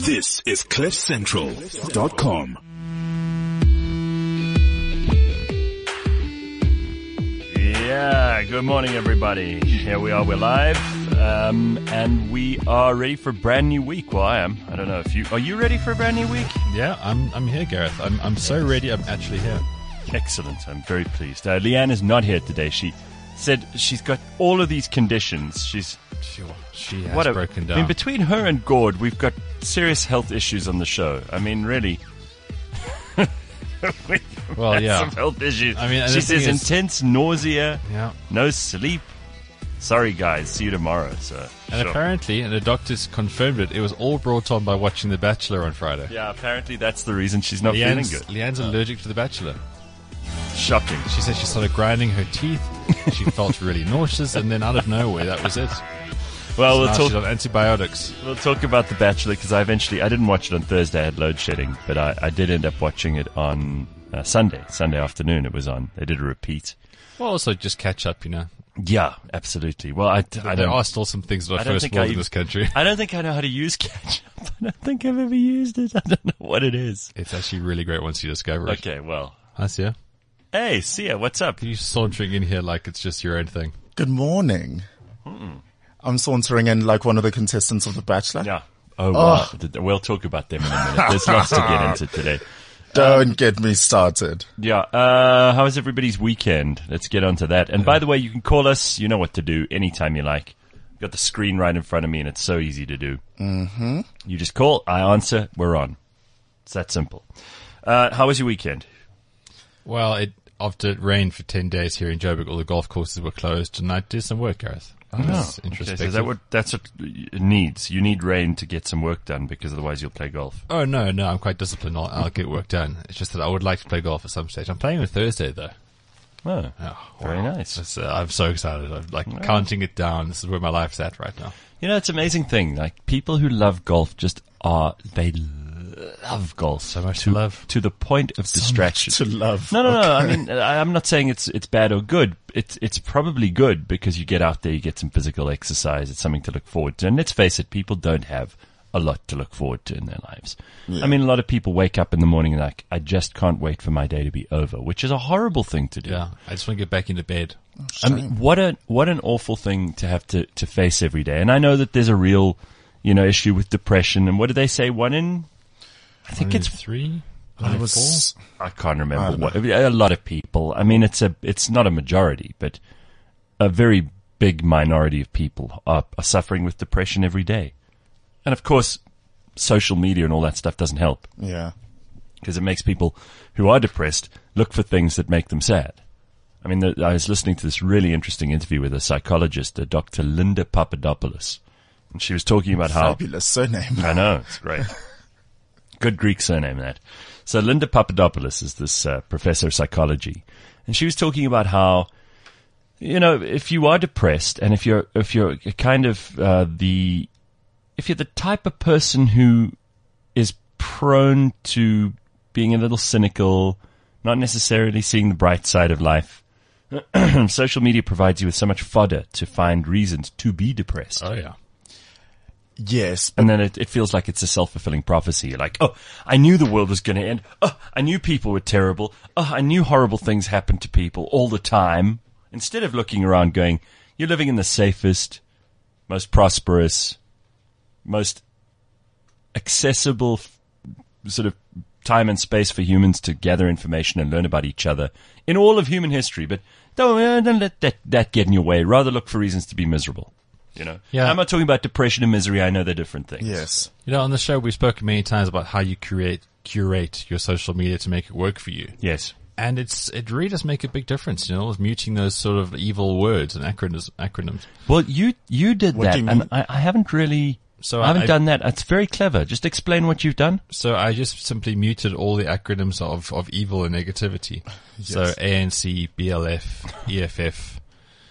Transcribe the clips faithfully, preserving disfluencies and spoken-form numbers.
This is cliff central dot com. Yeah, good morning, everybody. Here we are, we're live, um, and we are ready for a brand new week. Well, I am. I don't know if you... Are you ready for a brand new week? Yeah, I'm I'm here, Gareth. I'm I'm so ready, I'm actually here. Excellent. I'm very pleased. Uh, Leanne is not here today. She said she's got all of these conditions. She's... Sure, she has what a, broken down. I mean, between her and Gord, we've got serious health issues on the show. I mean, really... Well, yeah. Some health issues. I mean, she the thing says is- intense nausea, Yeah. no sleep. Sorry, guys. See you tomorrow. So, And sure. apparently, and the doctors confirmed it, it was all brought on by watching The Bachelor on Friday. Yeah, apparently that's the reason she's not Leanne's, feeling good. Leanne's allergic to The Bachelor. Shocking. She said she started grinding her teeth, she felt really nauseous, and then out of nowhere, that was it. Well, So we'll now talk. she's on antibiotics. We'll talk about The Bachelor because I eventually I didn't watch it on Thursday. I had load shedding, but I, I did end up watching it on uh, Sunday. Sunday afternoon it was on. They did a repeat. Well, also just catch up, you know. Yeah, absolutely. Well, I, I there don't. are still some things that I are don't first think world I in this country. I don't think I know how to use catch up. I don't think I've ever used it. I don't know what it is. It's actually really great once you discover it. Okay, well. Hi, Sia. Hey, Sia, what's up? You sauntering in here like it's just your own thing. Good morning. Mm-mm. I'm sauntering in like one of the contestants of The Bachelor. Yeah. Oh, wow. We'll talk about them in a minute. There's lots to get into today. Don't get me started. Yeah. Uh, how was everybody's weekend? Let's get on to that. And by the way, you can call us. You know what to do anytime you like. You've got the screen right in front of me, and it's so easy to do. Mm-hmm. You just call, I answer, we're on. It's that simple. Uh, how was your weekend? Well, it after it rained for ten days here in Joburg, all the golf courses were closed, and I did some work, Gareth. Oh, That's okay, introspective. so is that what, that's what it needs. You need rain to get some work done because otherwise you'll play golf. Oh, no, no, I'm quite disciplined. I'll, I'll get work done. It's just that I would like to play golf at some stage. I'm playing on Thursday, though. Oh, Oh, very wow. nice. It's, uh, I'm so excited. I'm like counting it down. This is where my life's at right now. You know, it's an amazing thing. Like, people who love golf just are, they love golf. So much to to love. To the point of distraction. To love. No, no, no. I Okay. mean, I- I'm not saying it's it's bad or good. It's it's probably good because you get out there, you get some physical exercise. It's something to look forward to. And let's face it, people don't have a lot to look forward to in their lives. Yeah. I mean, a lot of people wake up in the morning and like, I just can't wait for my day to be over, which is a horrible thing to do. Yeah, I just want to get back into bed. I mean, what a what an awful thing to have to, to face every day. And I know that there's a real, you know, issue with depression. And what do they say? One in, I think One in it's three. I One in was, I can't remember I don't what. A lot of people. I mean, it's a it's not a majority, but a very big minority of people are, are suffering with depression every day. And of course, social media and all that stuff doesn't help yeah. because it makes people who are depressed look for things that make them sad. I mean, the, I was listening to this really interesting interview with a psychologist, uh, Doctor Linda Papadopoulos, and she was talking about how Fabulous surname. I know, it's great. Good Greek surname, that. So Linda Papadopoulos is this uh, professor of psychology, and she was talking about how, you know, if you are depressed and if you're if you're kind of uh, the if you're the type of person who is prone to being a little cynical, not necessarily seeing the bright side of life, social media provides you with so much fodder to find reasons to be depressed. Oh, yeah. Yes. And then it, it feels like it's a self-fulfilling prophecy. You're like, oh, I knew the world was going to end. Oh, I knew people were terrible. Oh, I knew horrible things happened to people all the time. Instead of looking around going, you're living in the safest, most prosperous, most accessible f- sort of time and space for humans to gather information and learn about each other in all of human history. But don't, uh, don't let that, that get in your way. Rather look for reasons to be miserable. You know, Yeah. I'm not talking about depression and misery. I know they're different things. Yes. You know, on the show, we've spoken many times about how you curate, curate your social media to make it work for you. Yes. And it's, it really does make a big difference, you know, with muting those sort of evil words and acronyms, acronyms. Well, you you did What that, do you and mean? I, I haven't really. So I haven't I- done that. It's very clever. Just explain what you've done. So I just simply muted all the acronyms of, of evil and negativity. So A N C, B L F, E F F.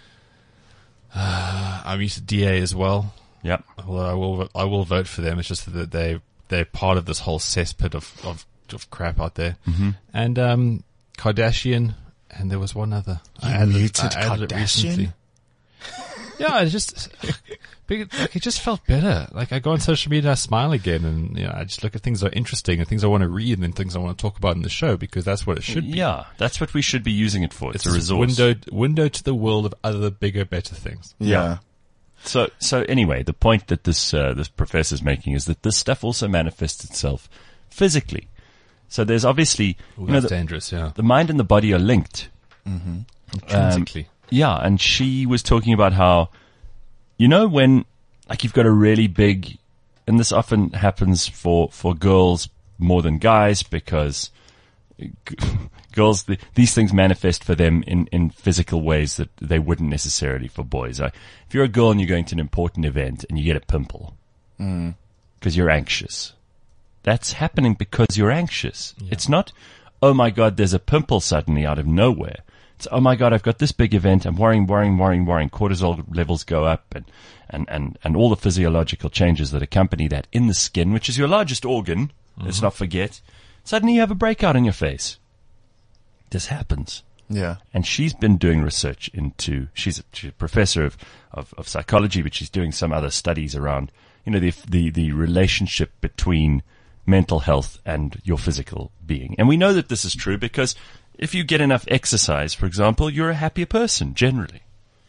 Uh, I'm used to D A as well. Yep. Although I will, I will vote for them. It's just that they, they're part of this whole cesspit of, of, of crap out there. Mm-hmm. And, um, Kardashian, and there was one other. You I added, muted I added it Kardashian? recently. Yeah, I just, like, it just felt better. Like, I go on social media, I smile again, and, you know, I just look at things that are interesting and things I want to read and then things I want to talk about in the show, because that's what it should be. Yeah, that's what we should be using it for. It's, It's a resource. window, window to the world of other, bigger, better things. Yeah. So, so anyway, the point that this uh, this professor's making is that this stuff also manifests itself physically. So there's obviously, Ooh, you know, that's the, dangerous, yeah. the mind and the body are linked. Intrinsically. Yeah, and she was talking about how, you know, when, like, you've got a really big, and this often happens for, for girls more than guys, because g- girls, the, these things manifest for them in, in physical ways that they wouldn't necessarily for boys. Like, if you're a girl and you're going to an important event and you get a pimple because you're anxious, that's happening because you're anxious. It's not, oh my God, there's a pimple suddenly out of nowhere. It's, oh my God, I've got this big event. I'm worrying, worrying, worrying, worrying. Cortisol levels go up, and, and, and, and all the physiological changes that accompany that in the skin, which is your largest organ. Let's not forget. Suddenly you have a breakout in your face. This happens. Yeah. And she's been doing research into, she's a, she's a professor of, of, of psychology, but she's doing some other studies around, you know, the, the, the relationship between mental health and your physical being. And we know that this is true because if you get enough exercise, for example, you're a happier person, generally.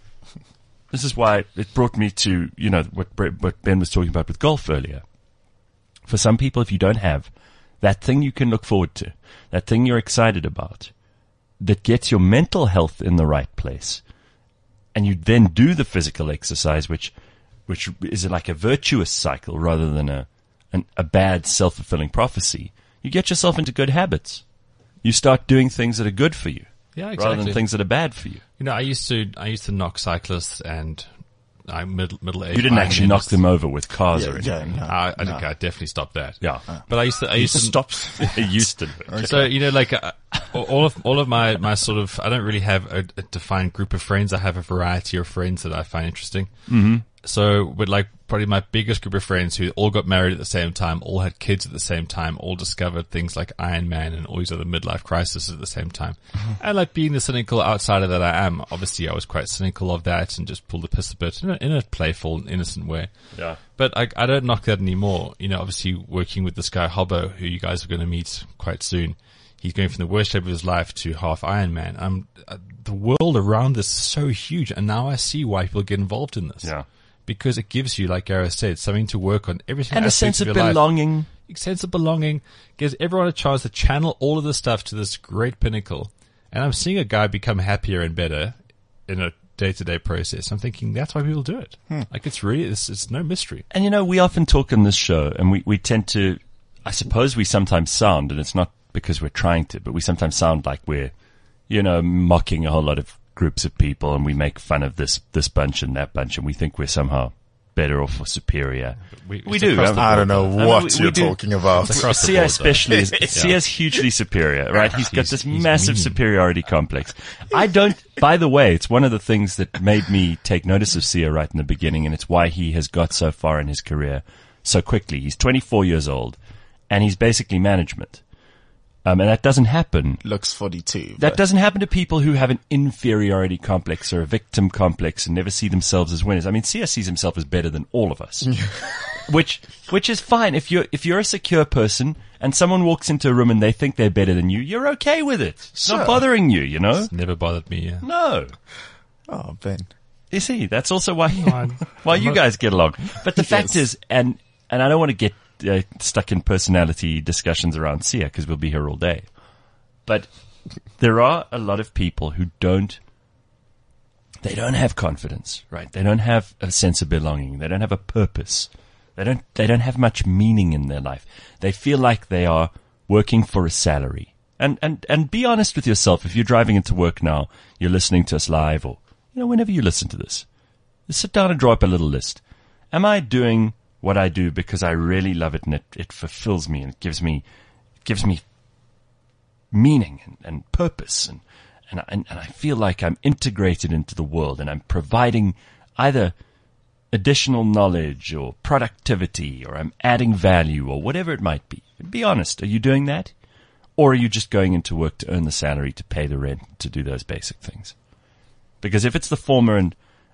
This is why it brought me to, you know, what, Bre- what Ben was talking about with golf earlier. For some people, if you don't have that thing you can look forward to, that thing you're excited about, that gets your mental health in the right place, and you then do the physical exercise, which, which is like a virtuous cycle rather than a, an, a bad self-fulfilling prophecy, you get yourself into good habits. You start doing things that are good for you, Yeah, rather exactly. than things that are bad for you. You know, I used to, I used to knock cyclists and I middle, middle aged. You didn't actually knock them over with cars or Yeah, anything. yeah, no. I, I no. think I definitely stopped that. Yeah. But I used to, I used to Stop. It used to do it. So, you know, like, uh, all of, all of my, my sort of, I don't really have a, a defined group of friends. I have a variety of friends that I find interesting. Mm-hmm. So, with like, probably my biggest group of friends who all got married at the same time, all had kids at the same time, all discovered things like Iron Man and all these other midlife crises at the same time. Mm-hmm. And like, being the cynical outsider that I am, obviously I was quite cynical of that and just pulled the piss a bit in a, in a playful, innocent way. Yeah. But I, I don't knock that anymore. You know, obviously working with this guy Hobbo, who you guys are going to meet quite soon. He's going from the worst shape of his life to half Iron Man. Um, uh, the world around this is so huge, and now I see why people get involved in this. Yeah. Because it gives you, like Gareth said, something to work on. Everything And a aspects sense of your life. belonging. A sense of belonging gives everyone a chance to channel all of this stuff to this great pinnacle. And I'm seeing a guy become happier and better in a day-to-day process. I'm thinking that's why people do it. Like, it's really, it's, it's no mystery. And you know, we often talk on this show, and we, we tend to, I suppose we sometimes sound, and it's not because we're trying to, but we sometimes sound like we're, you know, mocking a whole lot of groups of people, and we make fun of this, this bunch and that bunch, and we think we're somehow better off or superior. We, We it's do. across the I don't know board, I know, what we- we you're do. talking about. It's across the Sia board, though. especially is, Sia's hugely superior, right? He's got He's- this he's massive mean. superiority complex. I don't, by the way, it's one of the things that made me take notice of Sia right in the beginning, and it's why he has got so far in his career so quickly. He's twenty-four years old, and he's basically management. Um, and that doesn't happen. Looks forty-two. That but- doesn't happen to people who have an inferiority complex or a victim complex and never see themselves as winners. I mean, C S sees himself as better than all of us, which which is fine. If you're if you're a secure person and someone walks into a room and they think they're better than you, you're okay with it. It's Sure. not bothering you, you know. Never bothered me, yeah. No, Oh, Ben. you see, that's also why I'm- why I'm you not- guys get along. But the fact Yes. is, and and I don't want to get uh, stuck in personality discussions around Sia because we'll be here all day. But there are a lot of people who don't, they don't have confidence, right? They don't have a sense of belonging. They don't have a purpose. They don't, they don't have much meaning in their life. They feel like they are working for a salary. And, and, and be honest with yourself. If you're driving into work now, you're listening to us live, or, you know, whenever you listen to this, just sit down and draw up a little list. Am I doing what I do because I really love it and it, it fulfills me and it gives me, it gives me meaning and, and purpose, and, and, and, and I feel like I'm integrated into the world and I'm providing either additional knowledge or productivity, or I'm adding value, or whatever it might be. Be honest. Are you doing that? Or are you just going into work to earn the salary, to pay the rent, to do those basic things? Because if it's the former and,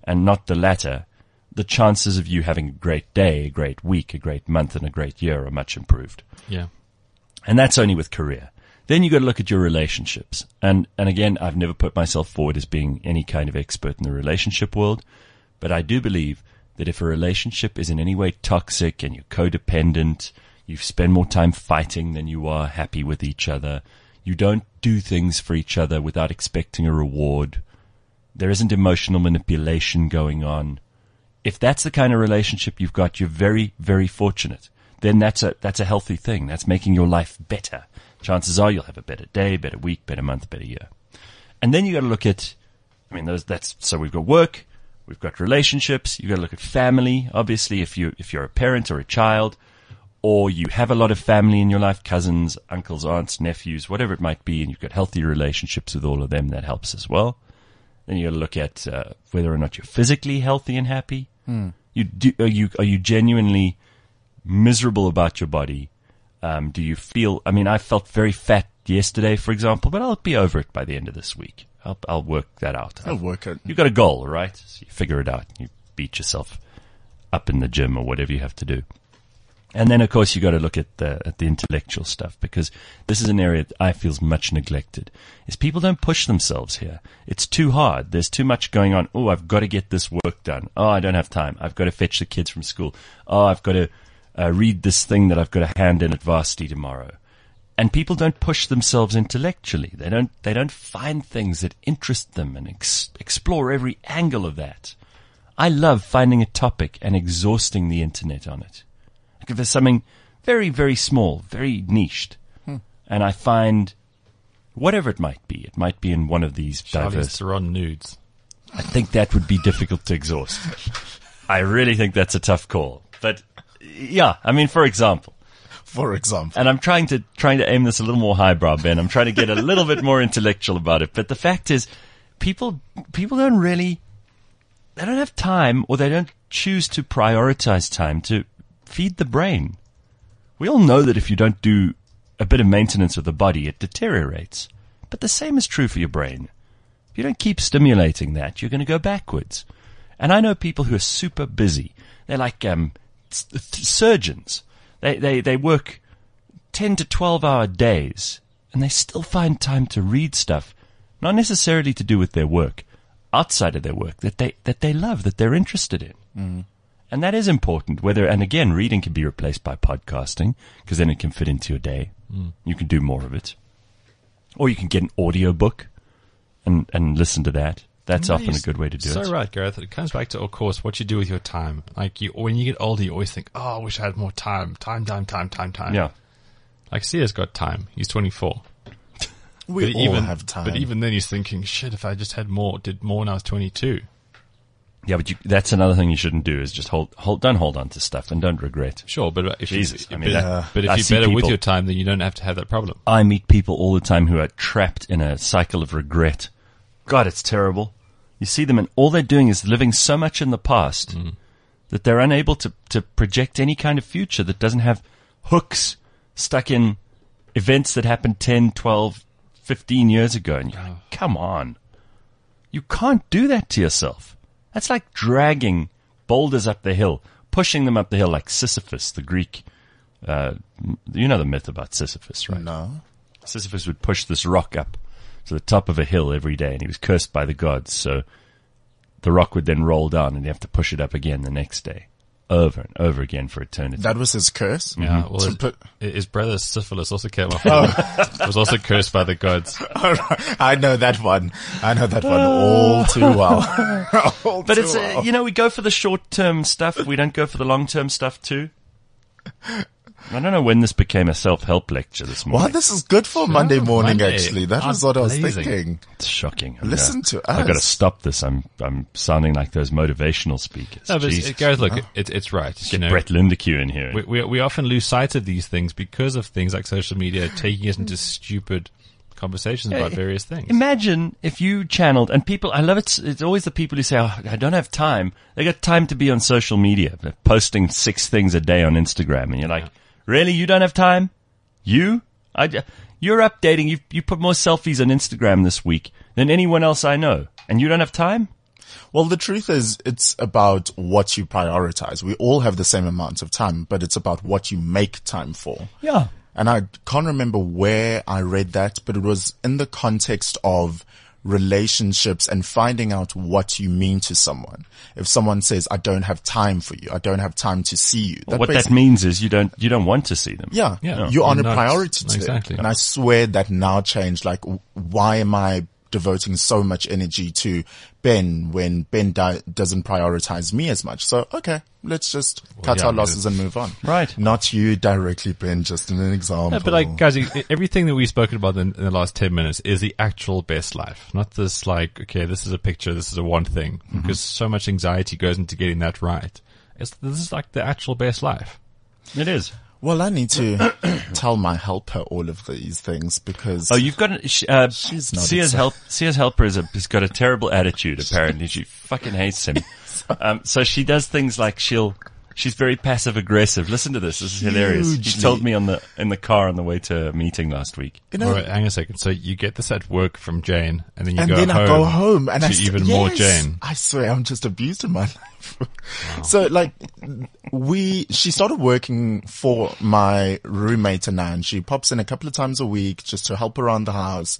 and not the latter, the chances of you having a great day, a great week, a great month, and a great year are much improved. Yeah. And that's only with career. Then you got to look at your relationships. And, and again, I've never put myself forward as being any kind of expert in the relationship world, but I do believe that if a relationship is in any way toxic and you're codependent, you spend more time fighting than you are happy with each other, you don't do things for each other without expecting a reward, there isn't emotional manipulation going on. If that's the kind of relationship you've got, you're very, very fortunate. Then that's a, that's a healthy thing. That's making your life better. Chances are you'll have a better day, better week, better month, better year. And then you got to look at, I mean, those, that's, so we've got work, we've got relationships, you got to look at family. Obviously, if you, if you're a parent or a child, or you have a lot of family in your life, cousins, uncles, aunts, nephews, whatever it might be, and you've got healthy relationships with all of them, that helps as well. Then you got to look at uh, whether or not you're physically healthy and happy. Hmm. You do, are you are you genuinely miserable about your body? Um, do you feel? I mean, I felt very fat yesterday, for example, but I'll be over it by the end of this week. I'll I'll work that out. I'll work it. You got a goal, right? So you figure it out. You beat yourself up in the gym or whatever you have to do. And then, of course, you got to look at the at the intellectual stuff, because this is an area that I feel is much neglected. Is people don't push themselves here. It's too hard. There's too much going on. Oh, I've got to get this work done. Oh, I don't have time. I've got to fetch the kids from school. Oh, I've got to uh, read this thing that I've got to hand in at varsity tomorrow. And people don't push themselves intellectually. They don't. They don't find things that interest them and ex- explore every angle of that. I love finding a topic and exhausting the internet on it. If there's something very, very small, very niched, hmm. and I find whatever it might be, it might be in one of these Charlie's diverse. Theron nudes. I think that would be difficult to exhaust. I really think that's a tough call. But yeah, I mean, for example, for example, and I'm trying to trying to aim this a little more highbrow, Ben. I'm trying to get a little bit more intellectual about it. But the fact is, people people don't really they don't have time, or they don't choose to prioritize time to feed the brain. We all know that if you don't do a bit of maintenance of the body, it deteriorates. But the same is true for your brain. If you don't keep stimulating that, you're going to go backwards. And I know people who are super busy. They're like um, surgeons. They, they, they work ten to twelve hour days, and they still find time to read stuff, not necessarily to do with their work, outside of their work, that they, that they love, that they're interested in. Mm. And that is important, whether, and again, reading can be replaced by podcasting, because then it can fit into your day. Mm. You can do more of it. Or you can get an audio book and, and listen to that. That's No, often you're a good way to do so it. So right, Gareth. It comes back to, of course, what you do with your time. Like, you, when you get older, you always think, oh, I wish I had more time. Time, time, time, time, time. Yeah. Like, Sia's got time. He's twenty-four. we but all even, have time. But even then he's thinking, shit, if I just had more, did more when I was twenty-two. Yeah, but you, that's another thing you shouldn't do, is just hold, hold, don't hold on to stuff and don't regret. Sure, but if Jesus, you, I mean, but, that- but if I you're see better with people- your time, then you don't have to have that problem. I meet people all the time who are trapped in a cycle of regret. God, it's terrible. You see them and all they're doing is living so much in the past mm. that they're unable to, to project any kind of future that doesn't have hooks stuck in events that happened ten, twelve, fifteen years ago. And you're like, come on. You can't do that to yourself. That's like dragging boulders up the hill, pushing them up the hill like Sisyphus, the Greek. Uh, you know the myth about Sisyphus, right? No. Sisyphus would push this rock up to the top of a hill every day, and he was cursed by the gods. So the rock would then roll down, and he'd have to push it up again the next day, over and over again for eternity. That was his curse? Yeah, well, To his, put- his brother Syphilis also came up. It was also cursed by the gods. I know that one. I know that one all too well. all But too it's, uh, well. you know, we go for the short-term stuff. We don't go for the long-term stuff too. I don't know when this became a self-help lecture this morning. Wow, this is good for Monday morning, Monday. actually. That was I'm what I was blazing. thinking. It's shocking. I'm Listen gonna- to I've got to us. stop this. I'm I'm sounding like those motivational speakers. No, but Jesus. it, Gareth, look, it, it's right. You Get know, Brett Lindeque in here. we, we we often lose sight of these things because of things like social media taking us into stupid conversations about various things. Imagine if you channeled, and people, I love it, it's always the people who say, oh, I don't have time. They got time to be on social media. They're posting six things a day on Instagram, and you're like, really? You don't have time? You? I, you're updating, you you put more selfies on Instagram this week than anyone else I know, and you don't have time? Well, the truth is, it's about what you prioritize. We all have the same amount of time, but it's about what you make time for. Yeah. And I can't remember where I read that, but it was in the context of relationships and finding out what you mean to someone. If someone says, I don't have time for you, I don't have time to see you. Well, what that means is you don't, you don't want to see them. Yeah. Yeah. You're on You're a not- priority to exactly. it. And I swear that now changed. Like, w- why am I devoting so much energy to Ben when Ben di- doesn't prioritize me as much? So, okay, let's just cut yeah, our losses and move on. Right. Not you directly, Ben, just in an example. Yeah, but like, guys, e- everything that we've spoken about in, in the last ten minutes is the actual best life. Not this like, okay, this is a picture, this is a one thing. Mm-hmm. Because so much anxiety goes into getting that right. It's, this is like the actual best life. It is. Well, I need to tell my helper all of these things because Oh, you've got a, sh- uh, She's not Sia's excited. help, Sia's helper is a, has got a terrible attitude, apparently. She fucking hates him. Um, so she does things like she'll, she's very passive aggressive. Listen to this. This is hilarious. She Hugely. told me on the, in the car on the way to a meeting last week. you know, All right, hang a second. So you get this at work from Jane, and then you and go then home. I go home and to I s- even more yes, Jane. I swear I'm just abused in my life. So like we, she started working for my roommate and I, and she pops in a couple of times a week just to help around the house.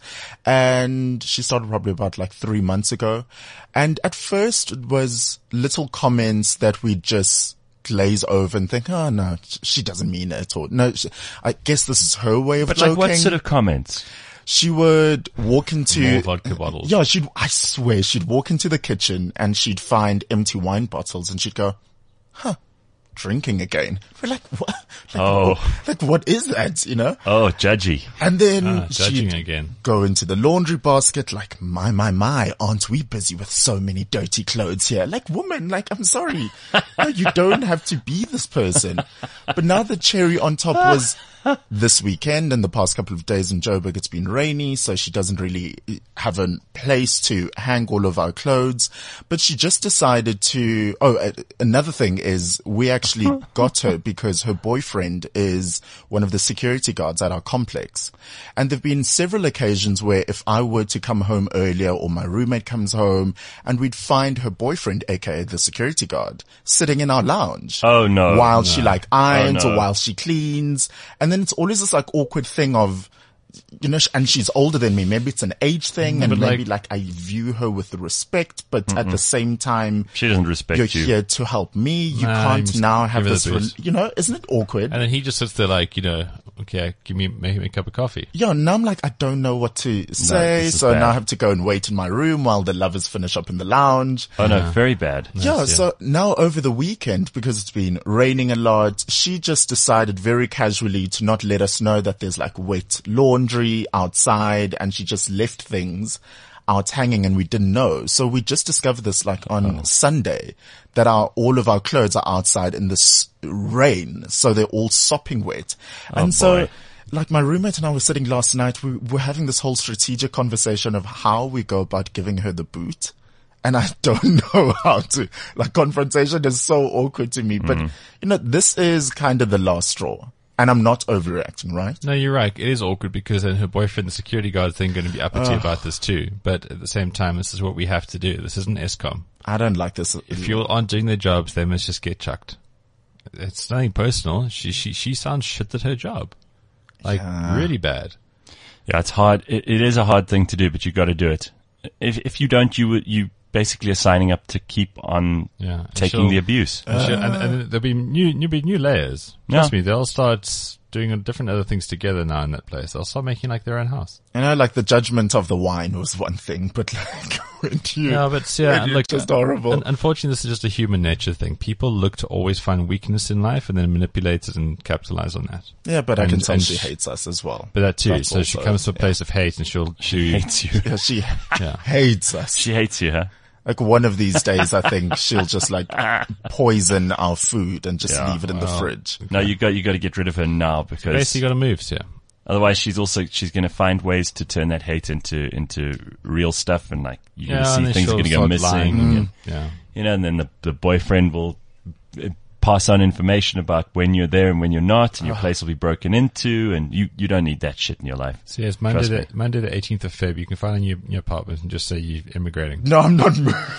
And she started probably about like three months ago. And at first it was little comments that we just glaze over and think, oh no, she doesn't mean it, or no, she, I guess this is her way of But joking. like what sort of comments? She would walk into More vodka bottles. Yeah, she'd. I swear, she'd walk into the kitchen and she'd find empty wine bottles, and she'd go, "Huh, drinking again." We're like, "What? Like, Oh. what, like what is that?" You know. Oh, judgy. And then Ah, judging she'd again. go into the laundry basket, like, "My, my, my, aren't we busy with so many dirty clothes here?" Like, woman, like, I'm sorry, no, you don't have to be this person. But now the cherry on top was. This weekend and the past couple of days in Joburg, it's been rainy, so she doesn't really have a place to hang all of our clothes. But she just decided to, oh, uh, another thing is we actually got her because her boyfriend is one of the security guards at our complex. And there've been several occasions where if I were to come home earlier or my roommate comes home and we'd find her boyfriend, aka the security guard, sitting in our lounge. Oh, no. While No. she like irons Oh, no. or while she cleans. And then it's always this like awkward thing of, you know, sh- and she's older than me. Maybe it's an age thing and but, maybe like- like I view her with respect, but at the same time, She doesn't respect you're you. here to help me. You Nah, you can't must now have give her this, the re- boost. you know, isn't it awkward? And then he just sits there like, you know, okay, give me, make me a cup of coffee. Yeah, now I'm like, I don't know what to say. this is So bad. now I have to go and wait in my room while the lovers finish up in the lounge. Oh no, very bad. Yeah, yeah. so now over the weekend, because it's been raining a lot, she just decided very casually to not let us know that there's like wet laundry outside, and she just left things out hanging and we didn't know. So we just discovered this like on Sunday that our, all of our clothes are outside in this rain. So they're all sopping wet. and so boy. like my roommate and I were sitting last night, we were having this whole strategic conversation of how we go about giving her the boot. And I don't know how to, like confrontation is so awkward to me, but you know, this is kind of the last straw. And I'm not overreacting, right? No, you're right. It is awkward because then her boyfriend, the security guard thing, going to be uppity about this too. But at the same time, this is what we have to do. This isn't ESCOM. I don't like this. If people aren't doing their jobs, they must just get chucked. It's nothing personal. She she she sounds shit at her job, like Yeah. really bad. Yeah, it's hard. It, it is a hard thing to do, but you got to do it. If if you don't, you you basically are signing up to keep on Yeah, and taking she'll- the abuse. And, she'll- and, and there'll be new, there'll be new layers. Trust Yeah. me, they'll start doing different other things together now in that place. They'll start making like their own house. You know, like the judgment of the wine was one thing, but like when you, Yeah, but yeah, when you're look, just horrible. un- unfortunately, this is just a human nature thing. People look to always find weakness in life and then manipulate it and capitalize on that. yeah, but I and- can tell and she sh- hates us as well. But that too. That's so she also- comes to a place of hate and she'll She do. hates you. Yeah, she Yeah. hates us. She hates you, huh? Like one of these days, I think she'll just like poison our food and just Yeah, leave it in the well. fridge. No, you got you got to get rid of her now because Basically, got to move. So, yeah. otherwise she's also she's going to find ways to turn that hate into into real stuff, and like you're Yeah, going to and see then things are she'll going to go start missing, lying. and, Yeah. you know, and then the the boyfriend will uh, pass on information about when you're there and when you're not, and your place will be broken into, and you you don't need that shit in your life. So yes, Monday Trust the, me. Monday the eighteenth of February, you can find a new, new apartment and just say you're immigrating. No, I'm not moving.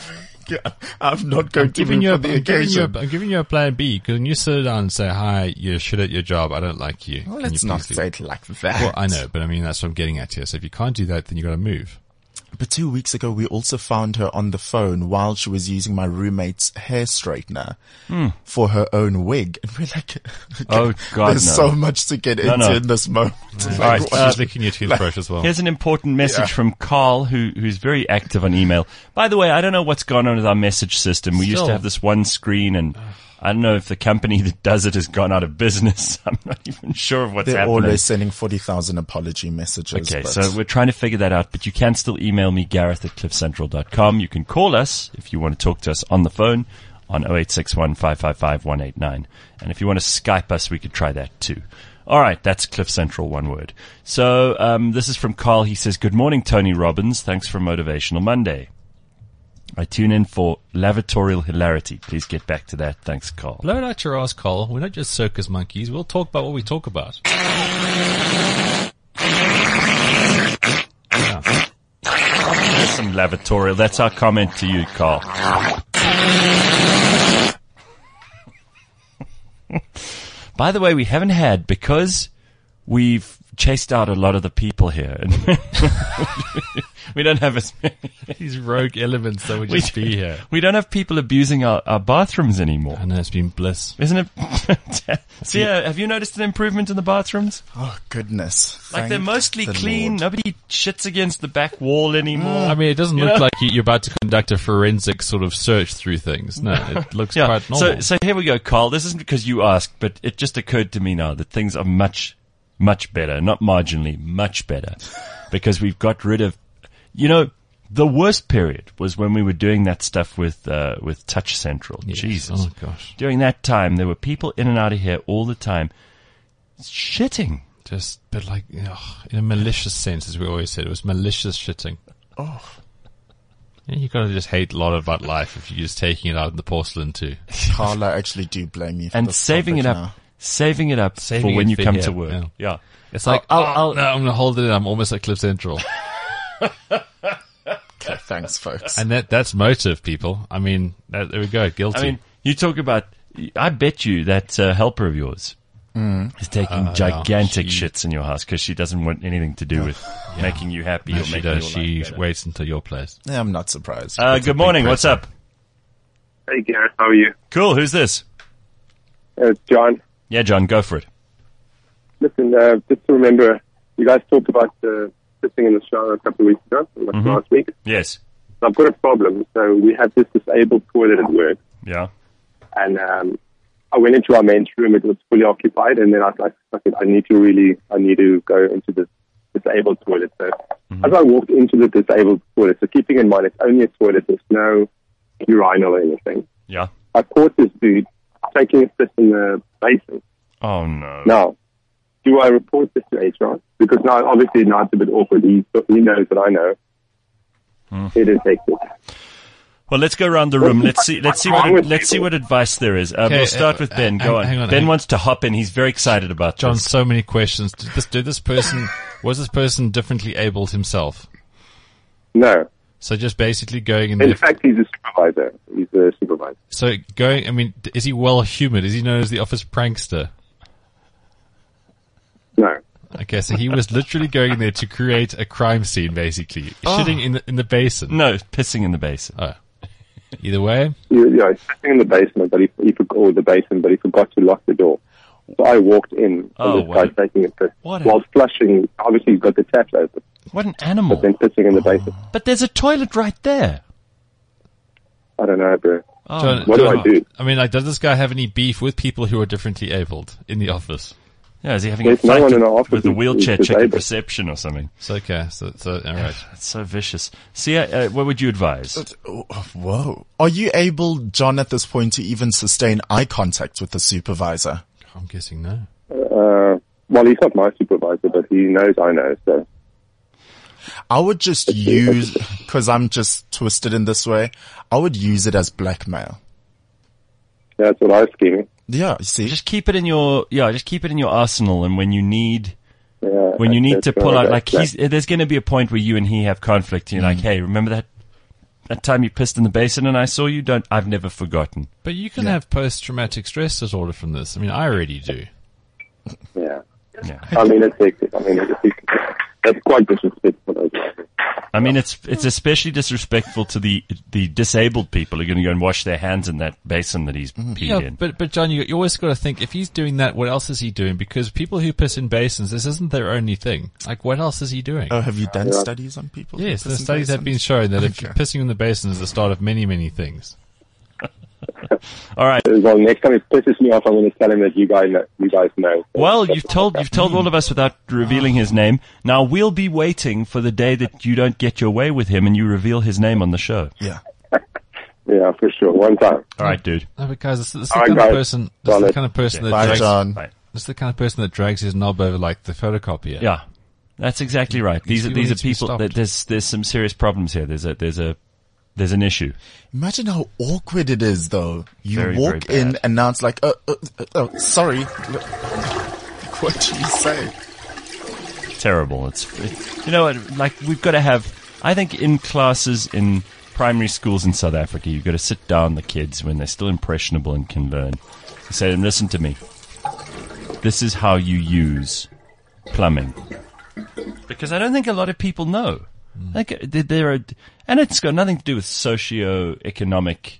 I'm not going I'm to giving move you, a, for the I'm, giving you a, occasion. I'm giving you a plan B, because when you sit down and say, hi, you're shit at your job, I don't like you. Well, Can let's you not please say leave? it like that. Well, I know, but I mean, that's what I'm getting at here. So if you can't do that, then you got to move. But two weeks ago, we also found her on the phone while she was using my roommate's hair straightener Hmm. for her own wig. And we're like, Oh, God, there's no. so much to get No, into no. in this moment. All right, She's uh, licking your toothbrush as well. Here's an important message Yeah. from Carl, who who's very active on email. By the way, I don't know what's gone on with our message system. We used Still. to have this one screen, and I don't know if the company that does it has gone out of business. I'm not even sure of what's They're happening. always sending forty thousand apology messages. Okay, but so we're trying to figure that out, but you can still email me, Gareth at cliffcentral dot com. You can call us if you want to talk to us on the phone on oh eight six one, five five five, one eight nine. And if you want to Skype us, we could try that too. All right, that's Cliff Central, one word. So um, this is from Carl. He says, good morning, Tony Robbins. Thanks for Motivational Monday. I tune in for lavatorial hilarity. Please get back to that. Thanks, Carl. Blow it out your ass, Cole. We're not just circus monkeys. We'll talk about what we talk about. Yeah. There's some lavatorial. That's our comment to you, Carl. By the way, we haven't had, because we've chased out a lot of the people here. And we don't have as many. These rogue elements that would We, just be here. we don't have people abusing our, our bathrooms anymore. I know, it's been bliss. Isn't it? See, uh, have you noticed an improvement in the bathrooms? oh goodness. Like Thank they're mostly the clean. Lord. Nobody shits against the back wall anymore. I mean, it doesn't You look know? like you- you're about to conduct a forensic sort of search through things. No, it looks Yeah. quite normal. So, so here we go, Carl. This isn't because you asked, but it just occurred to me now that things are much, much better. Not marginally, much better. Because we've got rid of, you know, the worst period was when we were doing that stuff with, uh, with Touch Central. Yes. Jesus. Oh, gosh. During that time, there were people in and out of here all the time shitting. Just, but like, ugh, in a malicious sense, as we always said, it was malicious shitting. Oh, Yeah, you gotta just hate a lot about life if you're just taking it out in the porcelain too. Carl, I actually do blame you for And this saving it topic up, now. saving it up Saving for when it you for come here, to work. yeah. Yeah. It's like, I'll- oh, I'll- no, I'm gonna hold it in. I'm almost at Cliff Central. Okay, thanks, folks. And that, that's motive, people. I mean, that, there we go, guilty. I mean, you talk about, I bet you that uh, helper of yours is taking Uh, gigantic she- shits in your house because she doesn't want anything to do with making you happy no, or she making does. your She life better. waits until your place. Yeah, I'm not surprised. Uh, It's a good big morning. What's person. up? Hey Gareth, how are you? Cool. Who's this? Uh, it's John. Yeah, John, go for it. Listen, uh, just to remember, you guys talked about uh, sitting in the shower a couple of weeks ago, like Mhm. last week. Yes. I've got a problem. So we have this disabled toilet at work, Yeah. and um, I went into our men's room. It was fully occupied, and then I was like, "Fuck it, I need to really, I need to go into this disabled toilet." So as I walked into the disabled toilet, so keeping in mind it's only a toilet, there's no urinal or anything. Yeah. I caught this dude taking a piss in the basin. Oh, no. Now, do I report this to H R? Because now, obviously, now it's a bit awkward. He, he knows that I know. Hmm. It is hectic. Well, let's go around the room. Let's see. Let's see what. Let's see what advice there is. Uh, Okay, we'll start uh, with Ben. uh, Go hang- on. hang on, Ben hang- wants to hop in. He's very excited about John, this. so many questions. Did this, did this person, was this person differently abled himself? No. So just basically going in In there. fact, he's a supervisor. He's a supervisor. So going, I mean, d- is he well humored? Is he known as the office prankster? No. Okay, so he was literally going in there to create a crime scene, basically. Shitting in the, in the basin. No, pissing in the basin. Oh. Either way, He, yeah, he's sitting in the basement, but he, he forgot, or the basement, but he forgot to lock the door. So I walked in, and Oh, this what guy's taking a piss. what a- While flushing, obviously he's got the taps open, What an animal! but then pissing in the basement. But there's a toilet right there. I don't know, bro. Oh, John, What do John, I do? I mean, like, does this guy have any beef with people who are differently abled in the office? yeah, is he having There's a no fight one in our office with the who's- wheelchair who's check at disabled. reception or something? It's okay. So, so all right. That's so vicious. See, uh, what would you advise? Oh, whoa. Are you able, John, at this point to even sustain eye contact with the supervisor? I'm guessing no. Uh, well, he's not my supervisor, but he knows I know, so. I would just use, because I'm just twisted in this way, I would use it as blackmail. That's what I was scheming. Yeah, you see? Just keep it in your yeah. Just keep it in your arsenal, and when you need Yeah, when you need that's to what pull I out, got. like he's there's going to be a point where you and he have conflict. And you're like, hey, remember that that time you pissed in the basin and I saw you, don't, I've never forgotten. But you can Yeah. have post-traumatic stress disorder from this. I mean, I already do. Yeah. Yeah. I mean, it's hectic. I mean, it's, it's, that's quite disrespectful as well. I mean, it's it's especially disrespectful to the the disabled people who are going to go and wash their hands in that basin that he's peed Yeah, in. but but John, you, you always got to think, if he's doing that, what else is he doing? Because people who piss in basins, this isn't their only thing. Like, what else is he doing? Oh, have you done Yeah. studies on people? who yes, the piss in studies have been basins? shown that if Okay. pissing in the basin is the start of many, many things. All right. Well, next time he pisses me off, I'm going to tell him that you guys know. You guys know. Well, you've told you've told all of us without revealing his name. Now we'll be waiting for the day that you don't get your way with him and you reveal his name on the show. Yeah. Yeah, for sure. One time. All right, dude. No, but guys, this, this is the All right, kind of guys. person. This is the Solid. kind of person that Bye, drags. John. Bye. This is the kind of person that drags his knob over like the photocopier. Yeah, that's exactly right. These are people these are need to be people. stopped. That there's there's some serious problems here. There's a there's a there's an issue. Imagine how awkward it is, though. You Very, walk very in bad. and now it's like, uh, uh, uh, oh, sorry. What do you say? Terrible. It's, it, you know what? Like we've got to have. I think in classes in primary schools in South Africa, you've got to sit down the kids when they're still impressionable and can learn. You say to them, listen to me. This is how you use plumbing. Because I don't think a lot of people know. Like uh, there- there are, and it's got nothing to do with socio-economic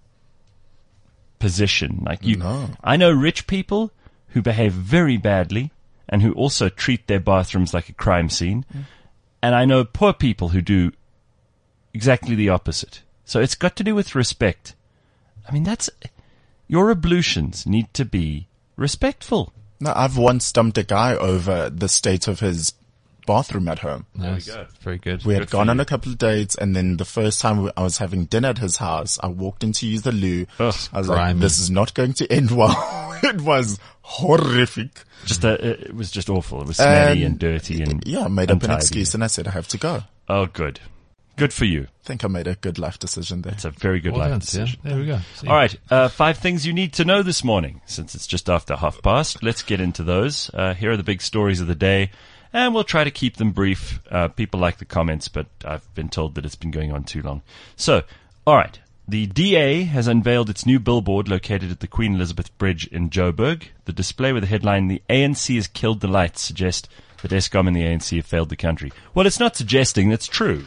position. Like you, No. I know rich people who behave very badly and who also treat their bathrooms like a crime scene. And I know poor people who do exactly the opposite. So it's got to do with respect. I mean, that's, your ablutions need to be respectful. No, I've once stumped a guy over the state of his bathroom at home. Nice. Very good. We had Good for gone on you. a couple of dates, and then the first time we- I was having dinner at his house, I walked in to use the loo. Ugh, I was grimy. like, this is not going to end well. It was horrific. Just a, it was just awful. It was smelly Um, and dirty and Yeah, I made up an untidy. excuse, and I said I have to go. Oh, good. Good for you. I think I made a good life decision there. It's a very good Well life done, decision. yeah. There we go. See. All right, uh, five things you need to know this morning, since it's just after half past. Let's get into those. Uh, here are the big stories of the day, and we'll try to keep them brief. Uh, people like the comments, but I've been told that it's been going on too long. So, all right. The D A has unveiled its new billboard located at the Queen Elizabeth Bridge in Joburg. The display with the headline, "The A N C has killed the lights," suggests that Eskom and the A N C have failed the country. Well, it's not suggesting, that's true.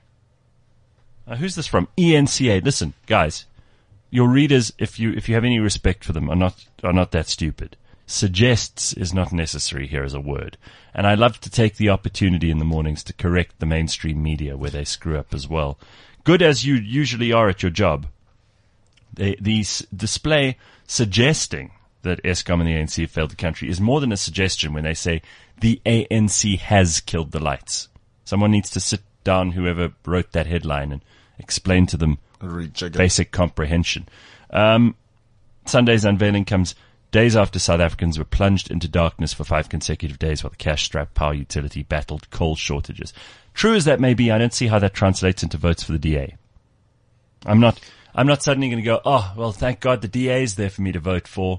Uh, who's this from? E N C A. Listen, guys, your readers, if you if you have any respect for them, are not are not that stupid. Suggests is not necessary here as a word. And I love to take the opportunity in the mornings to correct the mainstream media where they screw up as well. Good as you usually are at your job, the, the s- display suggesting that Eskom and the A N C have failed the country is more than a suggestion when they say the A N C has killed the lights. Someone needs to sit down, whoever wrote that headline, and explain to them Rejigger. basic comprehension. Um, Sunday's unveiling comes days after South Africans were plunged into darkness for five consecutive days while the cash-strapped power utility battled coal shortages. True as that may be, I don't see how that translates into votes for the D A. I'm not, I'm not suddenly going to go, oh, well, thank God the D A is there for me to vote for.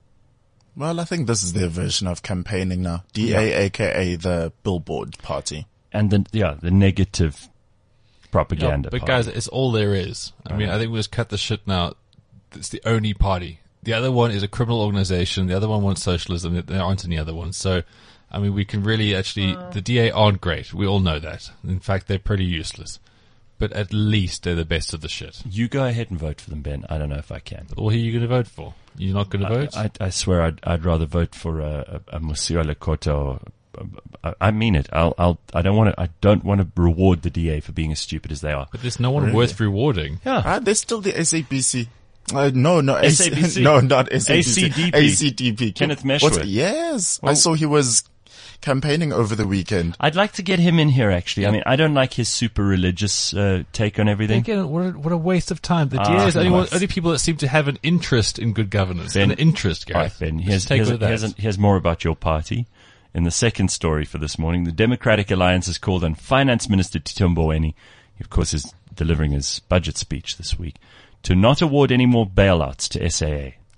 Well, I think this is their version of campaigning now. D A, aka the Billboard Party. And the, yeah, the negative propaganda. Yeah, but part. guys, it's all there is. I mean, I think we'll just cut the shit now. It's the only party. The other one is a criminal organization. The other one wants socialism. There aren't any other ones. So, I mean, we can really actually, the D A aren't great. We all know that. In fact, they're pretty useless. But at least they're the best of the shit. You go ahead and vote for them, Ben. I don't know if I can. Well, who are you going to vote for? You're not going to vote? I, I, I swear I'd, I'd rather vote for a, a, a Monsieur Lekota or, I, I mean it. I'll, I'll, I don't want to, I don't want to reward the D A for being as stupid as they are. but there's no one Really? worth rewarding. Yeah. Ah, there's still the S A B C. Uh, no, no, S A B C. no, not S A B C. A C D P. A C D P. Kenneth What's- Meshworth. Yes, I Well- saw he was campaigning over the weekend. I'd like to get him in here, actually. I mean, I don't like his super religious uh, take on everything. Again, what a, what a waste of time. The Ah, D A is only, one, nice. only people that seem to have an interest in good governance. Ben- An interest, All right, Gareth. Ben, Just here's, take here's, with that. here's, here's more about your party. In the second story for this morning, the Democratic Alliance has called on Finance Minister Tito Mboweni, who of course is delivering his budget speech this week, to not award any more bailouts to S A A.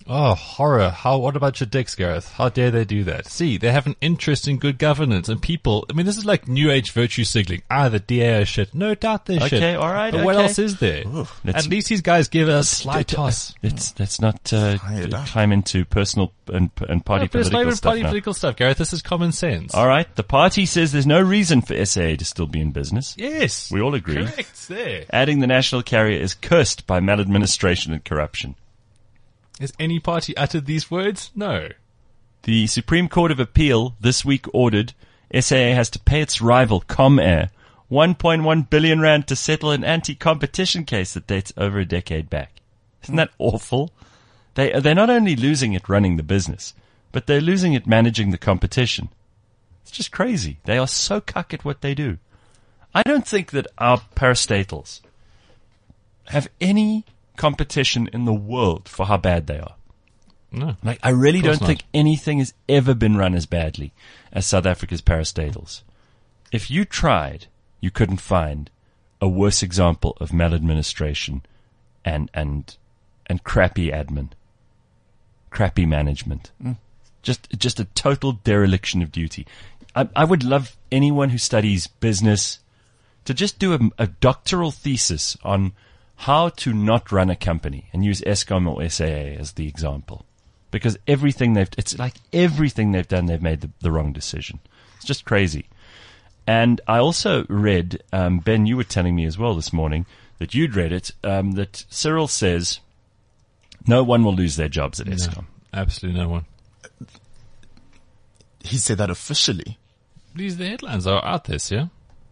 Oh, horror. How, what about your dicks, Gareth? How dare they do that? See, they have an interest in good governance and people. I mean, this is like new age virtue signaling. Ah, the D A are shit. No doubt they're shit. Okay, all right, But what okay. else is there? Let's- At least these guys give us a slight d- d- toss. Let's, let's not uh, Fired up. climb into personal and, and party No, but it's not political even stuff party now. political stuff, Gareth. This is common sense. All right, the party says there's no reason for S A A to still be in business. Yes. We all agree. Correct. There. Adding the national carrier is cursed by maladministration and corruption. Has any party uttered these words? No. The Supreme Court of Appeal this week ordered S A A has to pay its rival Comair one point one billion rand to settle an anti-competition case that dates over a decade back. Isn't that awful? They, they're not only losing it running the business, but they're losing it managing the competition. It's just crazy. They are so cuck at what they do. I don't think that our parastatals have any competition in the world for how bad they are. No. Like, I really Of course don't not. think anything has ever been run as badly as South Africa's parastatals. If you tried, you couldn't find a worse example of maladministration and, and, and crappy admin. Crappy management. Just, just a total dereliction of duty. I, I would love anyone who studies business to just do a, a doctoral thesis on how to not run a company and use Eskom or S A A as the example. Because everything they've, it's like everything they've done, they've made the, the wrong decision. It's just crazy. And I also read, um, Ben, you were telling me as well this morning that you'd read it, um, that Cyril says no one will lose their jobs at Eskom. No, absolutely no one. He said that officially. These the headlines are out there, yeah?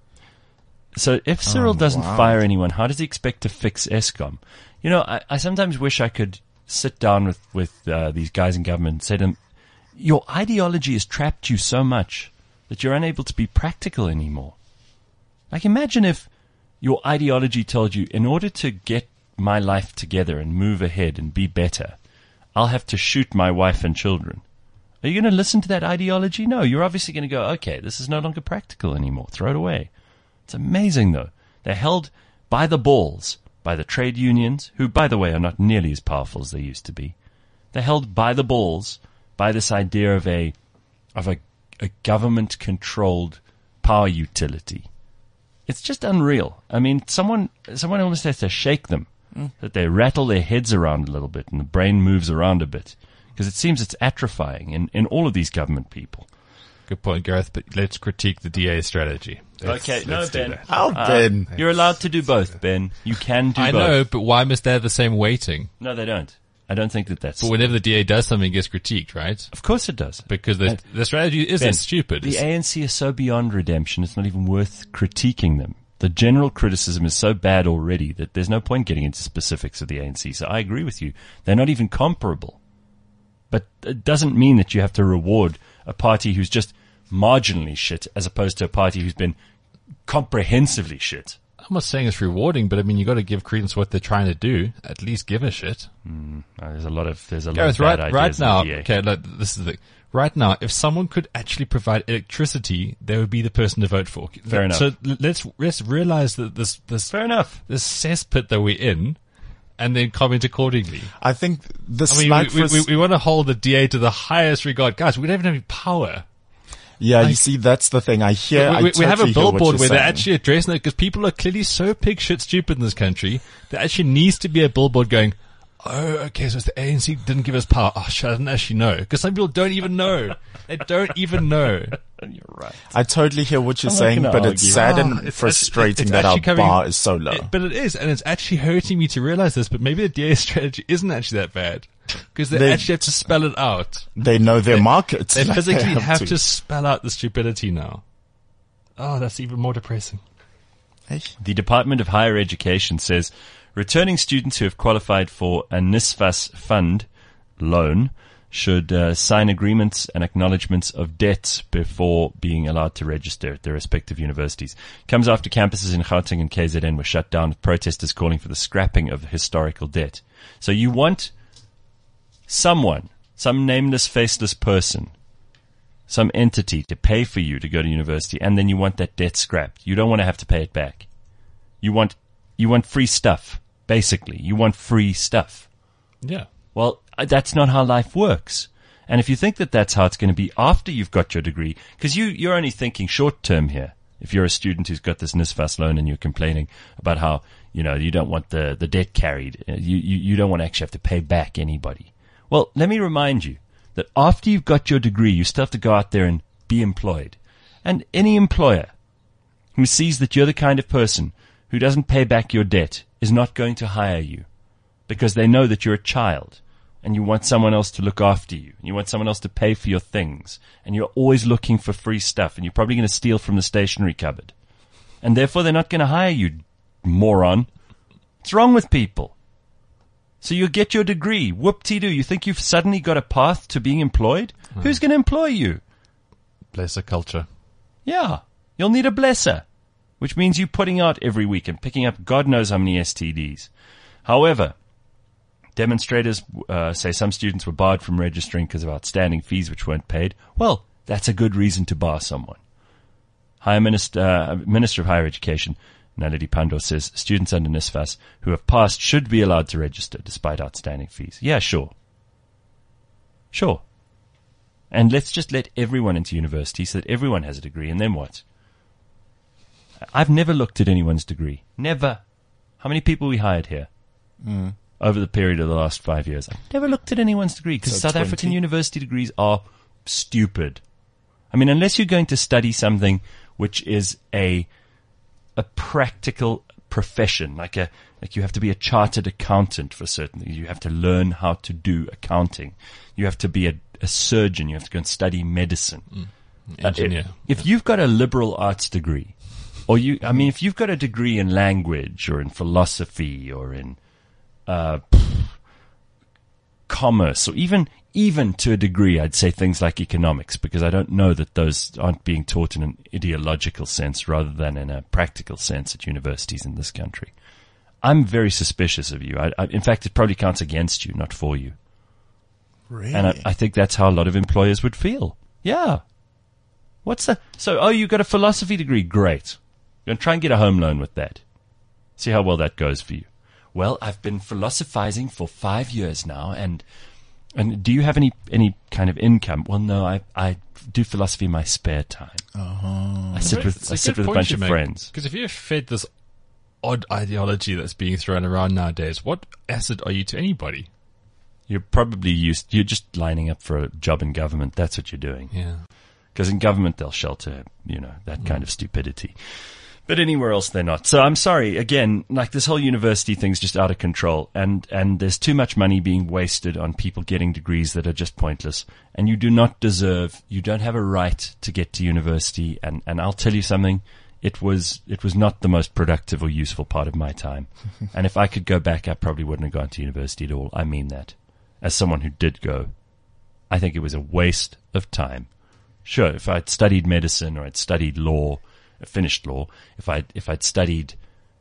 So if Cyril Oh, doesn't wow. fire anyone, how does he expect to fix Eskom? You know, I, I sometimes wish I could sit down with, with uh, these guys in government and say to them, your ideology has trapped you so much that you're unable to be practical anymore. Like, imagine if your ideology told you, in order to get my life together and move ahead and be better, I'll have to shoot my wife and children. Are you going to listen to that ideology? No, you're obviously going to go, okay, this is no longer practical anymore. Throw it away. It's amazing, though. They're held by the balls by the trade unions, who, by the way, are not nearly as powerful as they used to be. They're held by the balls by this idea of a of a, a government-controlled power utility. It's just unreal. I mean, someone someone almost has to shake them, mm. that they rattle their heads around a little bit and the brain moves around a bit, because it seems it's atrophying in, in all of these government people. Good point, Gareth, but let's critique the D A strategy. Let's, Okay, no, let's do Ben. that. How, Uh, Ben? You're allowed to do both, Ben. You can do I both. know, but why must they have the same weighting? No, they don't. I don't think that that's... But whenever the D A does something, it gets critiqued, right? Of course it does. Because the, the strategy isn't Ben, stupid. The It's- A N C is so beyond redemption, it's not even worth critiquing them. The general criticism is so bad already that there's no point getting into specifics of the A N C. So I agree with you. They're not even comparable. But it doesn't mean that you have to reward a party who's just marginally shit as opposed to a party who's been comprehensively shit. I'm not saying it's rewarding, but I mean, you got to give credence to what they're trying to do. At least give a shit. Uh, there's a lot of there's a Gareth, lot of right, bad right ideas in now, the D A. okay, look, this is the right now. If someone could actually provide electricity, they would be the person to vote for. Fair enough. So l- let's let's realize that this this Fair enough. this cesspit that we're in, and then comment accordingly. I think the I mean, slight we, we, frus- we, we want to hold the D A to the highest regard, guys. We don't even have any power. yeah, you see, that's the thing. I hear. we, I we, we have a totally hear what billboard you're where they're saying. actually addressing it because people are clearly so pig shit stupid in this country. There actually needs to be a billboard going, oh, okay, so it's the A N C didn't give us power. Oh, shit, I didn't actually know. Because some people don't even know. They don't even know. You're right. I totally hear what you're I'm not saying, gonna but argue. it's sad Ah, and it's- frustrating it's that our actually coming- bar is so low. It- but it is, and it's actually hurting me to realize this, but maybe the D A strategy isn't actually that bad. Because they, They- actually have to spell it out. They know their market. They Like, physically have have to. to spell out the stupidity now. Oh, that's even more depressing. Hey. The Department of Higher Education says returning students who have qualified for a NSFAS fund loan should uh, sign agreements and acknowledgements of debts before being allowed to register at their respective universities. Comes after campuses in Gauteng and K Z N were shut down with protesters calling for the scrapping of historical debt. So you want someone, some nameless, faceless person, some entity to pay for you to go to university, and then you want that debt scrapped. You don't want to have to pay it back. You want, you want free stuff, basically. You want free stuff. Yeah. Well, that's not how life works. And if you think that that's how it's going to be after you've got your degree, because you, you're only thinking short term here. If you're a student who's got this NSFAS loan and you're complaining about how, you know, you don't want the, the debt carried, you, you, you don't want to actually have to pay back anybody. Well, let me remind you that after you've got your degree, you still have to go out there and be employed. And any employer who sees that you're the kind of person who doesn't pay back your debt is not going to hire you, because they know that you're a child and you want someone else to look after you and you want someone else to pay for your things, and you're always looking for free stuff, and you're probably going to steal from the stationery cupboard. And therefore they're not going to hire you, moron. What's wrong with people? So you get your degree. Whoop-de-doo. You think you've suddenly got a path to being employed? Mm. Who's going to employ you? Blesser culture. Yeah. You'll need a blesser, which means you putting out every week and picking up God knows how many S T Ds. However, demonstrators uh, say some students were barred from registering because of outstanding fees which weren't paid. Well, that's a good reason to bar someone. Higher Minister, uh, Minister of Higher Education, Naledi Pandor, says students under NSFAS who have passed should be allowed to register despite outstanding fees. Yeah, sure. Sure. And let's just let everyone into university so that everyone has a degree, and then what? I've never looked at anyone's degree. Never. How many people we hired here mm. over the period of the last five years? I've never looked at anyone's degree, because so South twenty African university degrees are stupid. I mean, unless you're going to study something which is a a practical profession, like a like you have to be a chartered accountant for certain things. You have to learn how to do accounting. You have to be a, a surgeon. You have to go and study medicine. Mm. Engineer. Uh, if, if you've got a liberal arts degree, or you, I mean, if you've got a degree in language or in philosophy or in uh, commerce, or even even to a degree, I'd say things like economics, because I don't know that those aren't being taught in an ideological sense rather than in a practical sense at universities in this country. I'm very suspicious of you. I, I, in fact, it probably counts against you, not for you. Really? And I, I think that's how a lot of employers would feel. Yeah. What's the... So, oh, you got a philosophy degree. Great. You're going to try and get a home loan with that. See how well that goes for you. Well, I've been philosophizing for five years now, and and do you have any any kind of income? Well, no, I I do philosophy in my spare time. Uh-huh. I sit with I sit with a bunch of friends. Because if you're fed this odd ideology that's being thrown around nowadays, what asset are you to anybody? You're probably used. You're just lining up for a job in government. That's what you're doing. Yeah. Because in government they'll shelter, you know, that kind mm. of stupidity. But anywhere else they're not. So I'm sorry, again, like this whole university thing's just out of control, and, and there's too much money being wasted on people getting degrees that are just pointless. And you do not deserve, you don't have a right to get to university. And, and I'll tell you something, it was, it was not the most productive or useful part of my time. And if I could go back, I probably wouldn't have gone to university at all. I mean that. As someone who did go, I think it was a waste of time. Sure, if I'd studied medicine or I'd studied law, finished law, if I'd, if I'd studied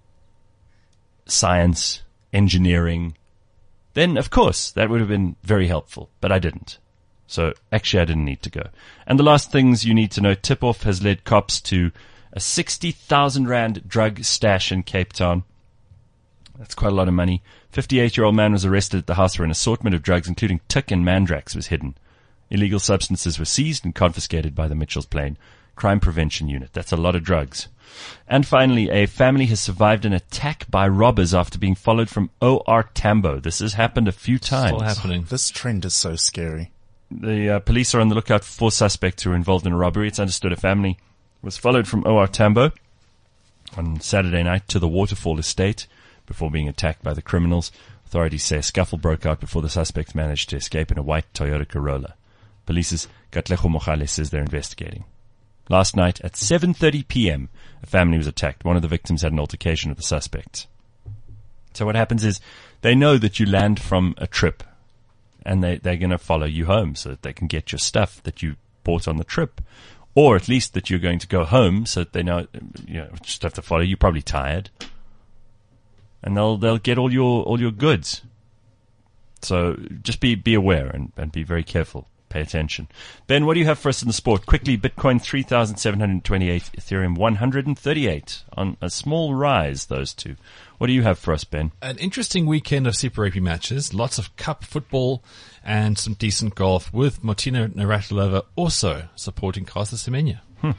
science, engineering, then of course that would have been very helpful, but I didn't. So actually I didn't need to go. And the last things you need to know, tip-off has led cops to a sixty thousand rand drug stash in Cape Town. That's quite a lot of money. fifty-eight-year-old man was arrested at the house where an assortment of drugs, including tick and mandrax, was hidden. Illegal substances were seized and confiscated by the Mitchells Plain Crime Prevention Unit. That's a lot of drugs. And finally, a family has survived an attack by robbers after being followed from O R Tambo. This has happened a few times. Still happening. This trend is so scary. The uh, police are on the lookout for four suspects who were involved in a robbery. It's understood a family was followed from O R Tambo on Saturday night to the Waterfall estate before being attacked by the criminals. Authorities say a scuffle broke out before the suspects managed to escape in a white Toyota Corolla. Police's Katlego Mogale says they're investigating. Last night at seven thirty p.m., a family was attacked. One of the victims had an altercation with the suspects. So what happens is they know that you land from a trip and they, they're going to follow you home so that they can get your stuff that you bought on the trip. Or at least that you're going to go home so that they know, you know, just have to follow you. You're probably tired. And they'll, they'll get all your, all your goods. So just be, be aware and, and be very careful pay attention. Ben, what do you have for us in the sport? Quickly, Bitcoin three thousand seven hundred twenty-eight, Ethereum one hundred thirty-eight, on a small rise, those two. What do you have for us, Ben? An interesting weekend of Super Rugby matches, lots of cup football and some decent golf, with Martina Navratilova also supporting Caster Semenya. Hmm.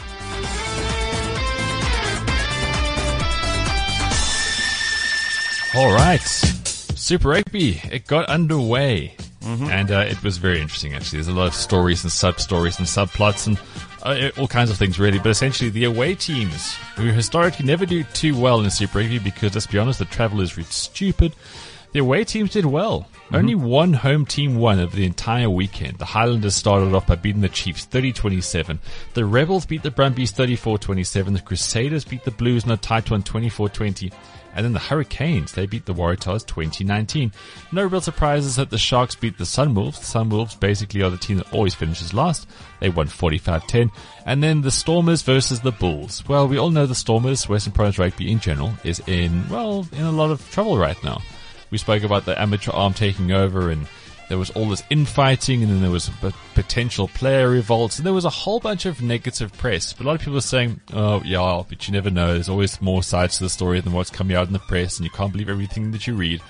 All right, Super Rugby, it got underway, mm-hmm. and uh, it was very interesting, actually. There's a lot of stories and sub-stories and subplots and uh, all kinds of things, really. But essentially, the away teams, who historically never do too well in Super Rugby because, let's be honest, the travel is stupid, the away teams did well. Mm-hmm. Only one home team won over the entire weekend. The Highlanders started off by beating the Chiefs thirty twenty-seven. The Rebels beat the Brumbies thirty-four twenty-seven. The Crusaders beat the Blues in a tight one twenty-four twenty. And then the Hurricanes, they beat the Waratahs twenty nineteen. No real surprises that the Sharks beat the Sunwolves. The Sunwolves basically are the team that always finishes last. They won forty-five ten. And then the Stormers versus the Bulls. Well, we all know the Stormers, Western Province Rugby in general, is in, well, in a lot of trouble right now. We spoke about the amateur arm taking over, and there was all this infighting, and then there was a potential player revolts, and there was a whole bunch of negative press. But a lot of people are saying, oh, yeah, but you never know. There's always more sides to the story than what's coming out in the press, and you can't believe everything that you read.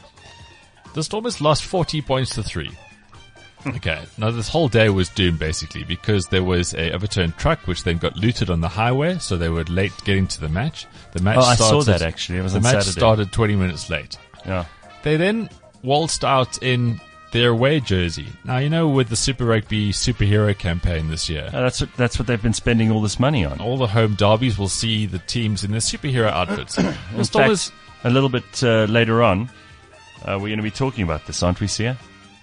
The Stormers lost forty points to three. Okay, now this whole day was doomed, basically, because there was a overturned truck, which then got looted on the highway, so they were late getting to the match. The match oh, I started, saw that, actually. It was the on match Saturday. started twenty minutes late. Yeah. They then waltzed out in their away jersey. Now, you know, with the Super Rugby superhero campaign this year, Uh, that's what, that's what they've been spending all this money on. all the home derbies will see the teams in their superhero outfits. The In Stormers, fact, a little bit uh, later on, uh, we're going to be talking about this, aren't we, Sia?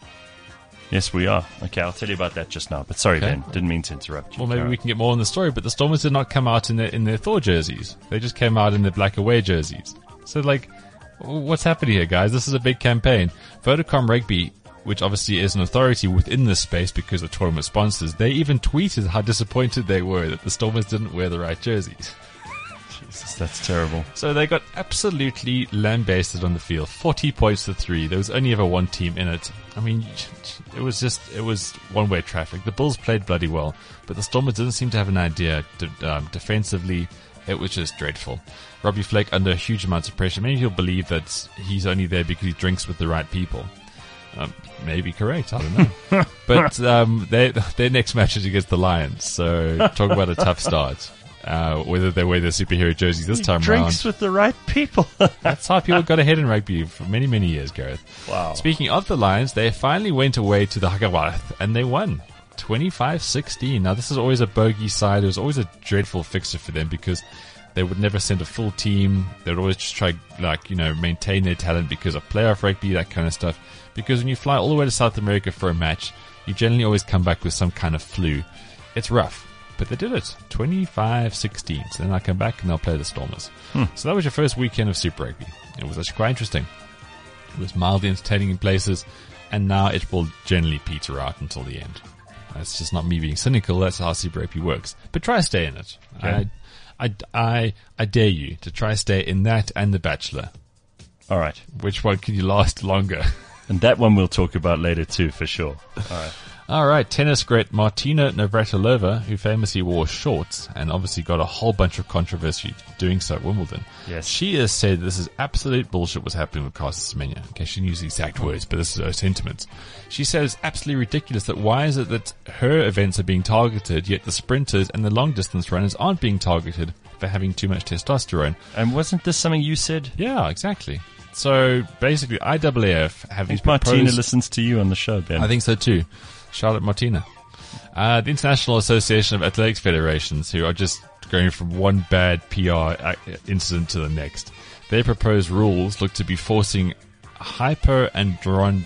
Yes, we are. Okay, I'll tell you about that just now. But sorry, Okay. Ben, didn't mean to interrupt you. well, maybe Carol. we can get more on the story, but the Stormers did not come out in their, in their Thor jerseys. They just came out in their black away jerseys. So, like, what's happening here, guys? This is a big campaign. Vodacom Rugby, which obviously is an authority within this space because of tournament sponsors, they even tweeted how disappointed they were that the Stormers didn't wear the right jerseys. Jesus, that's terrible. So they got absolutely lambasted on the field. forty points to three. There was only ever one team in it. I mean, it was just, it was one-way traffic. The Bulls played bloody well, but the Stormers didn't seem to have an idea de- um, defensively. It was just dreadful. Robbie Flake under huge amounts of pressure. Many people believe that he's only there because he drinks with the right people. Um, maybe correct, I don't know. But um, they, their next match is against the Lions, so talk about a tough start. Uh, whether they wear their superhero jerseys this time Drinks around. with the right people. That's how people got ahead in rugby for many, many years, Gareth. Wow. Speaking of the Lions, they finally went away to the Hagawath, and they won. twenty-five sixteen. Now, this is always a bogey side. It was always a dreadful fixture for them because they would never send a full team. They would always just try, like, you know, maintain their talent because of playoff rugby, that kind of stuff. Because when you fly all the way to South America for a match, you generally always come back with some kind of flu. It's rough. But they did it. twenty-five sixteen. So then I come back and they'll play the Stormers. Hmm. So that was your first weekend of Super Rugby. It was actually quite interesting. It was mildly entertaining in places, and now it will generally peter out until the end. That's just not me being cynical. That's how Super Rugby works. But try to stay in it. Okay. I, I, I, I dare you to try to stay in that and The Bachelor. All right. Which one can you last longer? And that one we'll talk about later too, for sure. All right. All right, tennis great Martina Navratilova, who famously wore shorts and obviously got a whole bunch of controversy doing so at Wimbledon. Yes. She has said this is absolute bullshit what's happening with Caster Semenya. Okay, she didn't use the exact words, but this is her sentiments. She said it's absolutely ridiculous that why is it that her events are being targeted, yet the sprinters and the long distance runners aren't being targeted for having too much testosterone. And wasn't this something you said? Yeah, exactly. So basically, I A A F have I these think Martina proposed- listens to you on the show, Ben. I think so too. Charlotte Martina. Uh, the International Association of Athletics Federations, who are just going from one bad P R incident to the next. Their proposed rules look to be forcing hyperandron...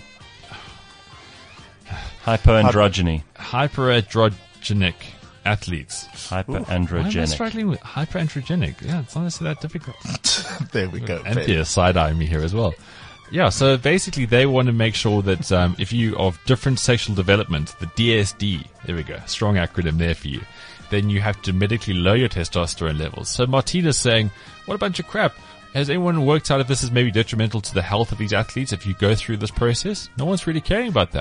Hyperandrogyny. hyperandrogenic athletes. Why am I Hyperandrogenic. struggling with hyperandrogenic? Yeah, it's honestly that difficult. There we go. Anthea side-eyeing me here as well. Yeah, so basically they want to make sure that um, if you are of different sexual development, the D S D, there we go, strong acronym there for you, then you have to medically lower your testosterone levels. So Martina's saying, what a bunch of crap. Has anyone worked out if this is maybe detrimental to the health of these athletes if you go through this process? No one's really caring about that.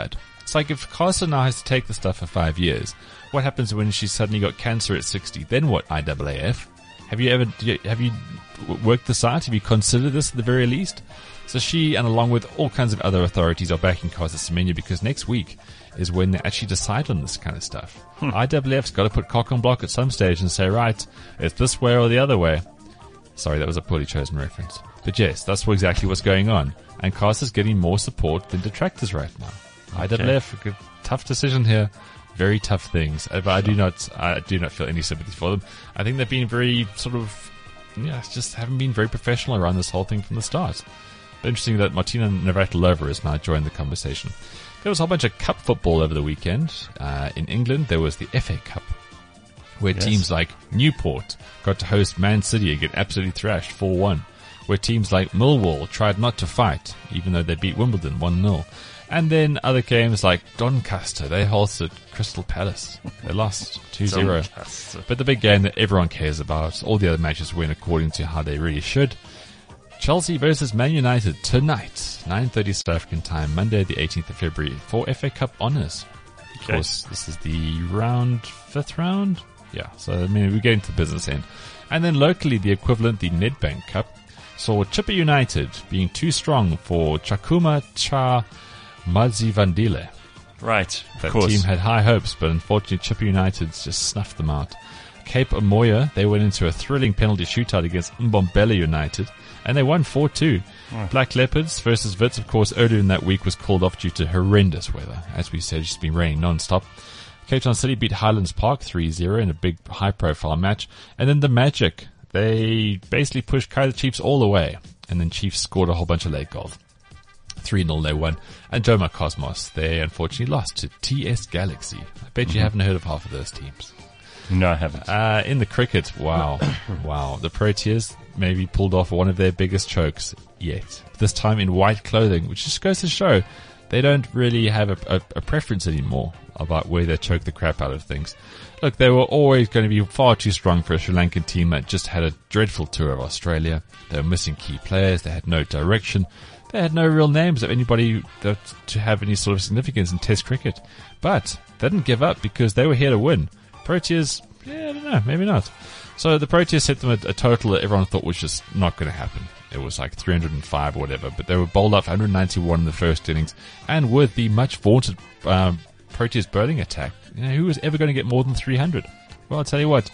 It's like if Carson now has to take the stuff for five years, what happens when she suddenly got cancer at sixty? Then what, I A A F? Have you ever, have you worked this out? Have you considered this at the very least? So she, and along with all kinds of other authorities, are backing Caster Semenya because next week is when they actually decide on this kind of stuff. Hmm. I A A F's got to put cock on block at some stage and say, right, it's this way or the other way. Sorry, that was a poorly chosen reference. But yes, that's what exactly what's going on. And Caster's getting more support than detractors right now. Okay. I A A F, a tough decision here. Very tough things. But I do not, I do not feel any sympathy for them. I think they've been very sort of, yeah, just haven't been very professional around this whole thing from the start. But interesting that Martina Navratilova has now joined the conversation. There was a whole bunch of cup football over the weekend. Uh, in England, there was the F A Cup, where yes. teams like Newport got to host Man City and get absolutely thrashed four one. Where teams like Millwall tried not to fight, even though they beat Wimbledon one nil. And then other games like Doncaster, they hosted Crystal Palace. They lost two zero. But the big game that everyone cares about, all the other matches went according to how they really should. Chelsea versus Man United tonight, nine thirty South African time, Monday the eighteenth of February, for F A Cup honours. Of okay. course, this is the round, fifth round? Yeah, so I mean, we're getting to the business end. And then locally, the equivalent, the Nedbank Cup, saw Chippa United being too strong for Chakuma Cha Madzivandile. Right, of that course. team had high hopes, but unfortunately Chippa United just snuffed them out. Cape Amoya, they went into a thrilling penalty shootout against Mbombela United, and they won four two. Oh. Black Leopards versus Wits, of course, earlier in that week was called off due to horrendous weather. As we said, it's just been raining non-stop. Cape Town City beat Highlands Park three zero in a big high-profile match. And then the Magic, they basically pushed Kaizer Chiefs all the way. And then Chiefs scored a whole bunch of late goals. three nil they won. And Joma Cosmos, they unfortunately lost to T S Galaxy. I bet mm-hmm. you haven't heard of half of those teams. No, I haven't. Uh, in the cricket, wow. wow. The Proteas maybe pulled off one of their biggest chokes yet. This time in white clothing, which just goes to show they don't really have a, a, a preference anymore about where they choke the crap out of things. Look, they were always going to be far too strong for a Sri Lankan team that just had a dreadful tour of Australia. They were missing key players. They had no direction. They had no real names of anybody that, to have any sort of significance in Test cricket. But they didn't give up because they were here to win. Proteas, yeah, I don't know, maybe not. So the Proteas set them a, a total that everyone thought was just not going to happen. It was like three hundred five or whatever, but they were bowled up one hundred ninety-one in the first innings, and with the much vaunted um, Proteas bowling attack, you know, who was ever going to get more than three hundred? Well, I'll tell you what,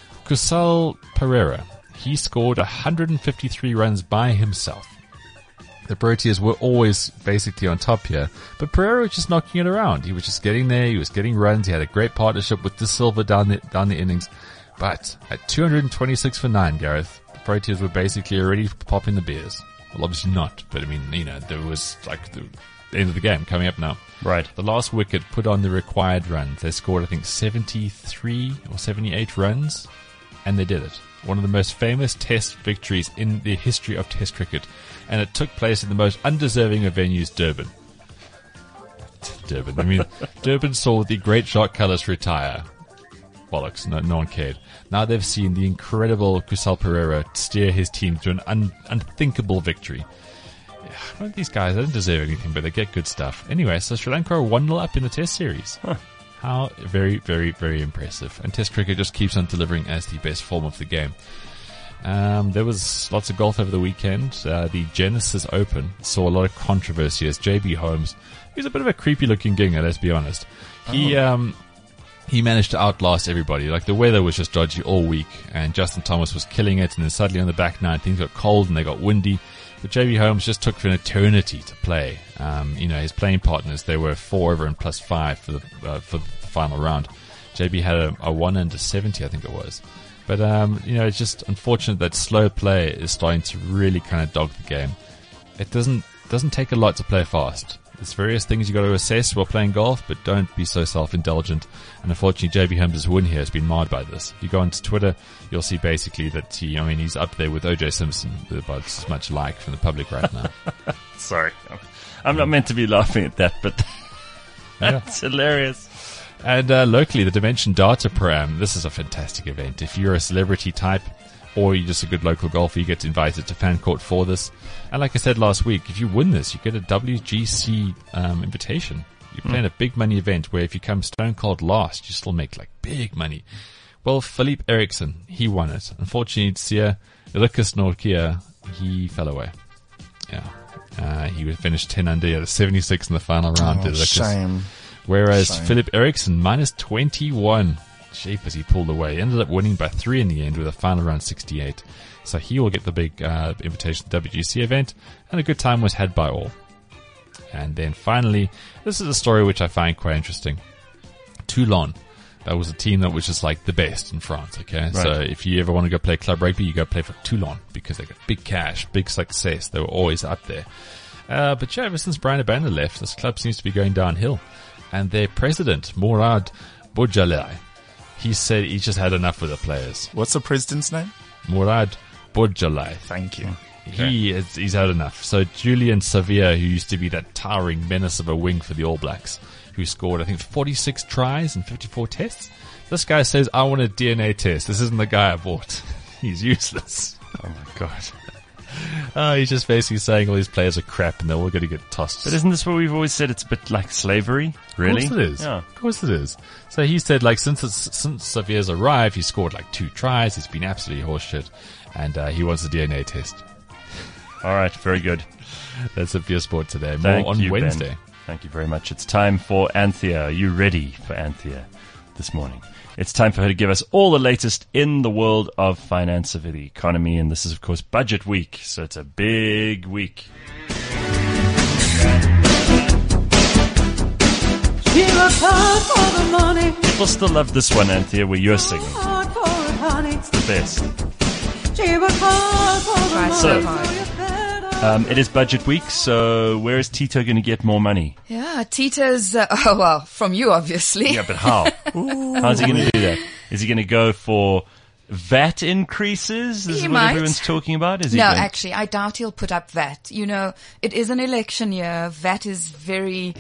Kusal Pereira, he scored one hundred fifty-three runs by himself. The Proteas were always basically on top here, but Pereira was just knocking it around. He was just getting there, he was getting runs, he had a great partnership with De Silva down the, down the innings. But at two hundred twenty-six for nine, Gareth, the Proteas were basically already popping the beers. Well, obviously not, but I mean, you know, there was like the end of the game coming up now. Right. The last wicket put on the required runs. They scored, I think, seventy-three or seventy-eight runs, and they did it. One of the most famous Test victories in the history of Test cricket. And it took place in the most undeserving of venues, Durban. Durban. I mean, Durban saw the great Jacques Kallis retire. Bollocks. No, no one cared. Now they've seen the incredible Kusal Pereira steer his team to an un, unthinkable victory. Yeah, these guys, they don't deserve anything, but they get good stuff. Anyway, so Sri Lanka are one nil up in the Test series. Huh. How very, very, very impressive. And Test cricket just keeps on delivering as the best form of the game. Um, there was lots of golf over the weekend. Uh, the Genesis Open saw a lot of controversy as J B Holmes, he's a bit of a creepy looking ginger, let's be honest. He, oh. um, he managed to outlast everybody. Like, the weather was just dodgy all week, and Justin Thomas was killing it, and then suddenly on the back nine, things got cold and they got windy. But J B Holmes just took for an eternity to play. Um, you know, his playing partners, they were four over and plus five for the, uh, for the final round. J B had a, a one under seventy, I think it was. But, um, you know, it's just unfortunate that slow play is starting to really kind of dog the game. It doesn't doesn't take a lot to play fast. There's various things you got to assess while playing golf, but don't be so self-indulgent. And unfortunately, J B Holmes' win here has been marred by this. If you go onto Twitter, you'll see basically that he, I mean, he's up there with O J Simpson, about as much like from the public right now. Sorry. I'm not meant to be laughing at that, but that's yeah. hilarious. And uh, locally, the Dimension Data Pro-Am, this is a fantastic event. If you're a celebrity type or you're just a good local golfer, you get invited to Fan Court for this. And like I said last week, if you win this, you get a W G C um, invitation You're playing a big money event where if you come stone cold last, you still make like big money. Well, Philippe Eriksson, he won it. Unfortunately, Sia Rikus Norkia, he fell away. Yeah. Uh, he was finished ten under. He had a seventy-six in the final round. Oh, shame. Whereas Shame. Philip Eriksson, minus twenty-one. Shape as he pulled away. Ended up winning by three in the end with a final round sixty-eight. So he will get the big uh, invitation to the W G C event. And a good time was had by all. And then finally, this is a story which I find quite interesting. Toulon. That was a team that was just like the best in France, okay? Right. So if you ever want to go play club rugby, you go play for Toulon because they got big cash, big success. They were always up there. Uh, but yeah, ever since Brian Abanda left, this club seems to be going downhill. And their president, Mourad Boudjalai, he said he's just had enough with the players. What's the president's name? Mourad Boudjalai. Thank you. He is, he's had enough. So Julian Savia, who used to be that towering menace of a wing for the All Blacks, who scored, I think, forty-six tries and fifty-four tests. This guy says, I want a D N A test. This isn't the guy I bought. He's useless. Oh my God. Uh, he's just basically saying all these players are crap and they're all going to get tossed. But isn't this what we've always said? It's a bit like slavery, really? Of course it is. Yeah. Of course it is. So he said, like, since it's, since Savier's arrived, he scored like two tries. He's been absolutely horseshit. And uh, he wants a D N A test. All right, very good. That's it for your sport today. More Thank on you, Wednesday. Ben. Thank you very much. It's time for Anthea. Are you ready for Anthea this morning? It's time for her to give us all the latest in the world of finance, of the economy, and this is, of course, Budget Week, so it's a big week. She works hard for the money. People still love this one, Anthea, where you're singing. Hard for it, honey. It's the best. She works hard for the money. So, Um, it is Budget Week, so where is Tito going to get more money? Yeah, Tito's, uh, oh well, from you obviously. Yeah, but how? How's he going to do that? Is he going to go for V A T increases? Is He what might. everyone's talking about? Is he No, going- actually, I doubt he'll put up V A T. You know, it is an election year. V A T is very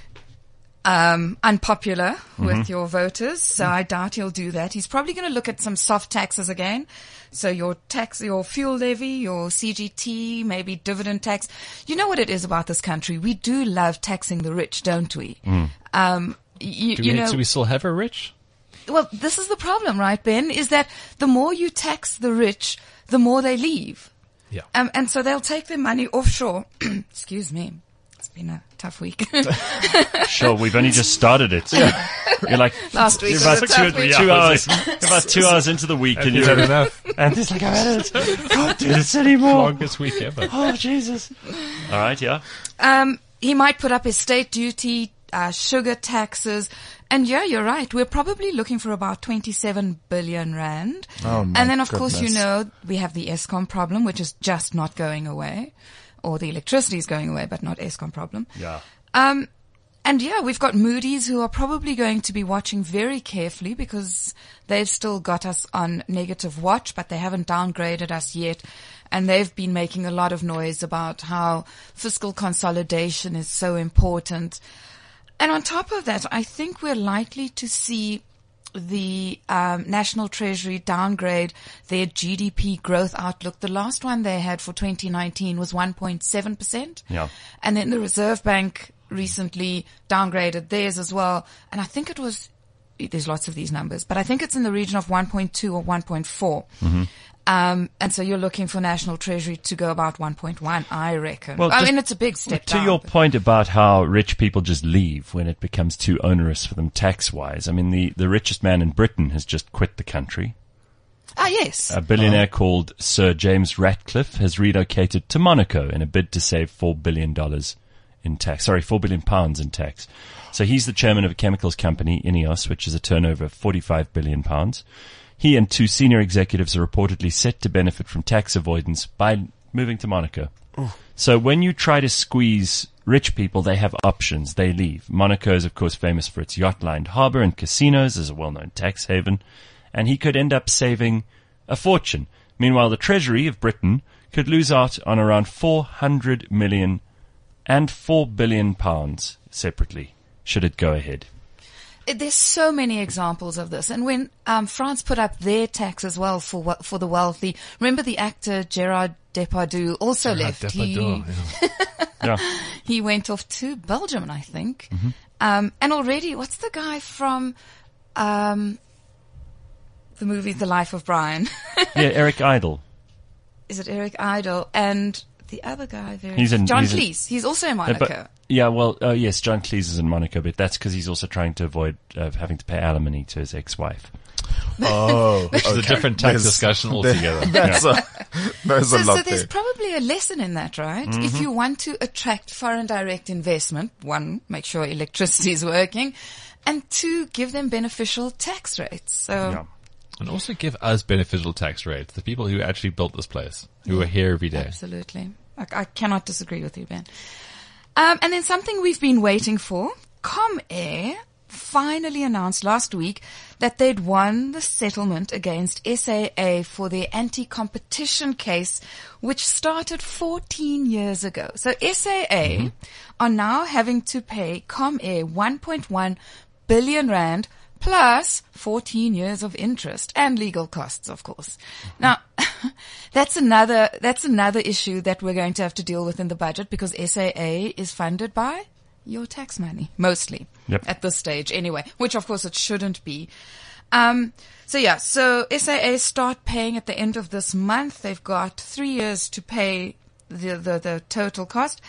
um, unpopular with your voters, so I doubt he'll do that. He's probably going to look at some soft taxes again. So your tax, your fuel levy, your C G T, maybe dividend tax. You know what it is about this country? We do love taxing the rich, don't we? Um, you, Do you we, know, do we still have a rich? well, this is the problem, right, Ben? Is that the more you tax the rich, the more they leave. Yeah. Um, and so they'll take their money offshore. Excuse me. It's been a tough week. Sure, we've only just started it. Yeah. You're like, Last week you're was about a tough two, week. two hours, you're about two hours into the week, and Is you're that enough? and it's like, I've had it. I can't do this anymore. Longest week ever. Oh, Jesus. All right, yeah. Um, he might put up estate duty, uh, sugar taxes. And yeah, you're right. We're probably looking for about twenty-seven billion rand. Oh, my And then, of course, you goodness. know, we have the ESCOM problem, which is just not going away. Or the electricity is going away, but not ESCOM problem. Yeah. Um, and yeah, we've got Moody's who are probably going to be watching very carefully because they've still got us on negative watch, but they haven't downgraded us yet. And they've been making a lot of noise about how fiscal consolidation is so important. And on top of that, I think we're likely to see the um, National Treasury downgrade their G D P growth outlook. The last one they had for twenty nineteen was one point seven percent. Yeah. And then the Reserve Bank recently downgraded theirs as well. And I think it was, there's lots of these numbers, but I think it's in the region of one point two or one point four. Mm-hmm. Um, and so you're looking for National Treasury to go about one point one, I reckon. Well, I just mean, it's a big step To down. your but- point about how rich people just leave when it becomes too onerous for them tax-wise, I mean, the, the richest man in Britain has just quit the country. Ah, yes. A billionaire called Sir James Ratcliffe has relocated to Monaco in a bid to save four billion dollars in tax. Sorry, four billion pounds in tax. So he's the chairman of a chemicals company, Ineos, which is a turnover of forty-five billion pounds. He and two senior executives are reportedly set to benefit from tax avoidance by moving to Monaco. Ooh. So when you try to squeeze rich people, they have options. They leave. Monaco is, of course, famous for its yacht-lined harbour and casinos as a well-known tax haven. And he could end up saving a fortune. Meanwhile, the Treasury of Britain could lose out on around four hundred million and four billion pounds separately, should it go ahead. There's so many examples of this. And when um, France put up their tax as well for we- for the wealthy, remember the actor Gerard Depardieu also left. Depardieu, he, yeah. Yeah. he went off to Belgium, I think. Mm-hmm. Um, and already, what's the guy from um, the movie The Life of Brian? Yeah, Eric Idle. Is it Eric Idle? And the other guy, very He's in- John he's in- Cleese. He's also in Uh, Monaco. but- yeah, well, uh, yes, John Cleese is in Monaco, but that's because he's also trying to avoid uh, having to pay alimony to his ex-wife. Oh, Which is a different tax There's- discussion altogether. That's a, there's So, a so lot there's there. probably a lesson in that, right? Mm-hmm. If you want to attract foreign direct investment, one, make sure electricity is working, and two, give them beneficial tax rates. So, Yeah. And also give us beneficial tax rates, the people who actually built this place, who are here every day. absolutely. I, I cannot disagree with you, Ben. Um, and then something we've been waiting for, ComAir finally announced last week that they'd won the settlement against S A A for their anti-competition case, which started fourteen years ago. So S A A mm-hmm. are now having to pay ComAir one point one billion rand plus fourteen years of interest and legal costs, of course. Now, that's another, that's another issue that we're going to have to deal with in the budget because S A A is funded by your tax money, mostly. Yep. At this stage anyway, which of course it shouldn't be. Um, so yeah, so S A A start paying at the end of this month. They've got three years to pay the, the, the total cost.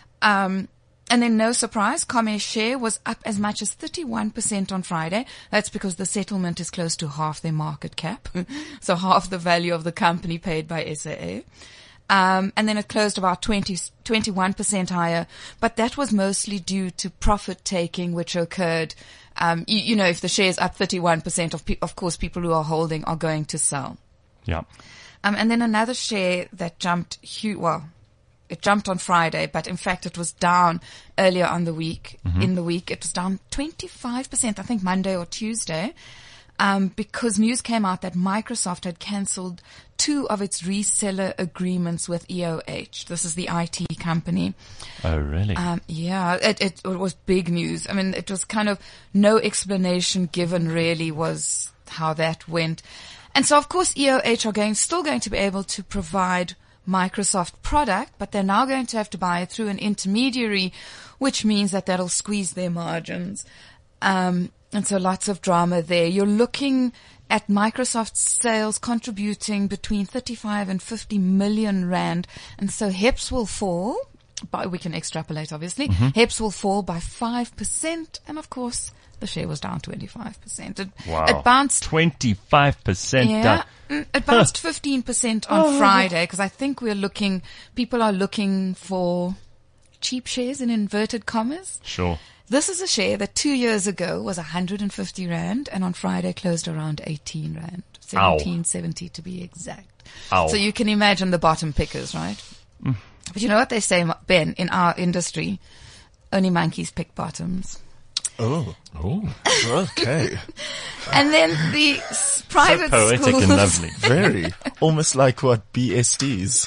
Um, And then no surprise, ComAir's share was up as much as thirty-one percent on Friday. That's because the settlement is close to half their market cap. So half the value of the company paid by S A A. Um, and then it closed about twenty, twenty-one percent higher, but that was mostly due to profit taking, which occurred, um, you, you know, if the share's up thirty-one percent of, pe- of course, people who are holding are going to sell. Yeah. Um, and then another share that jumped huge, well, it jumped on Friday, but in fact it was down earlier on the week. Mm-hmm. In the week, it was down twenty-five percent, I think Monday or Tuesday, um, because news came out that Microsoft had cancelled two of its reseller agreements with E O H. This is the I T company. Oh, really? Um, yeah, it, it, it was big news. I mean, it was kind of no explanation given really was how that went. And so, of course, E O H are going, still going to be able to provide Microsoft product, but they're now going to have to buy it through an intermediary, which means that that'll squeeze their margins. Um, and so lots of drama there. You're looking at Microsoft sales contributing between thirty-five and fifty million rand. And so H E P S will fall, but we can extrapolate obviously. Mm-hmm. H E P S will fall by five percent. And of course, the share was down twenty-five percent. It, wow. it bounced twenty-five percent yeah, down. mm, it bounced fifteen percent on Friday because I think we're looking, people are looking for cheap shares in inverted commas. Sure. This is a share that two years ago was one hundred fifty rand and on Friday closed around eighteen rand. seventeen seventy to be exact. Ow. So you can imagine the bottom pickers, right? Mm. But you know what they say, Ben, in our industry, only monkeys pick bottoms. Oh. Oh. Okay. And then the s- private So poetic schools. and lovely. Very. Almost like what B S Ds.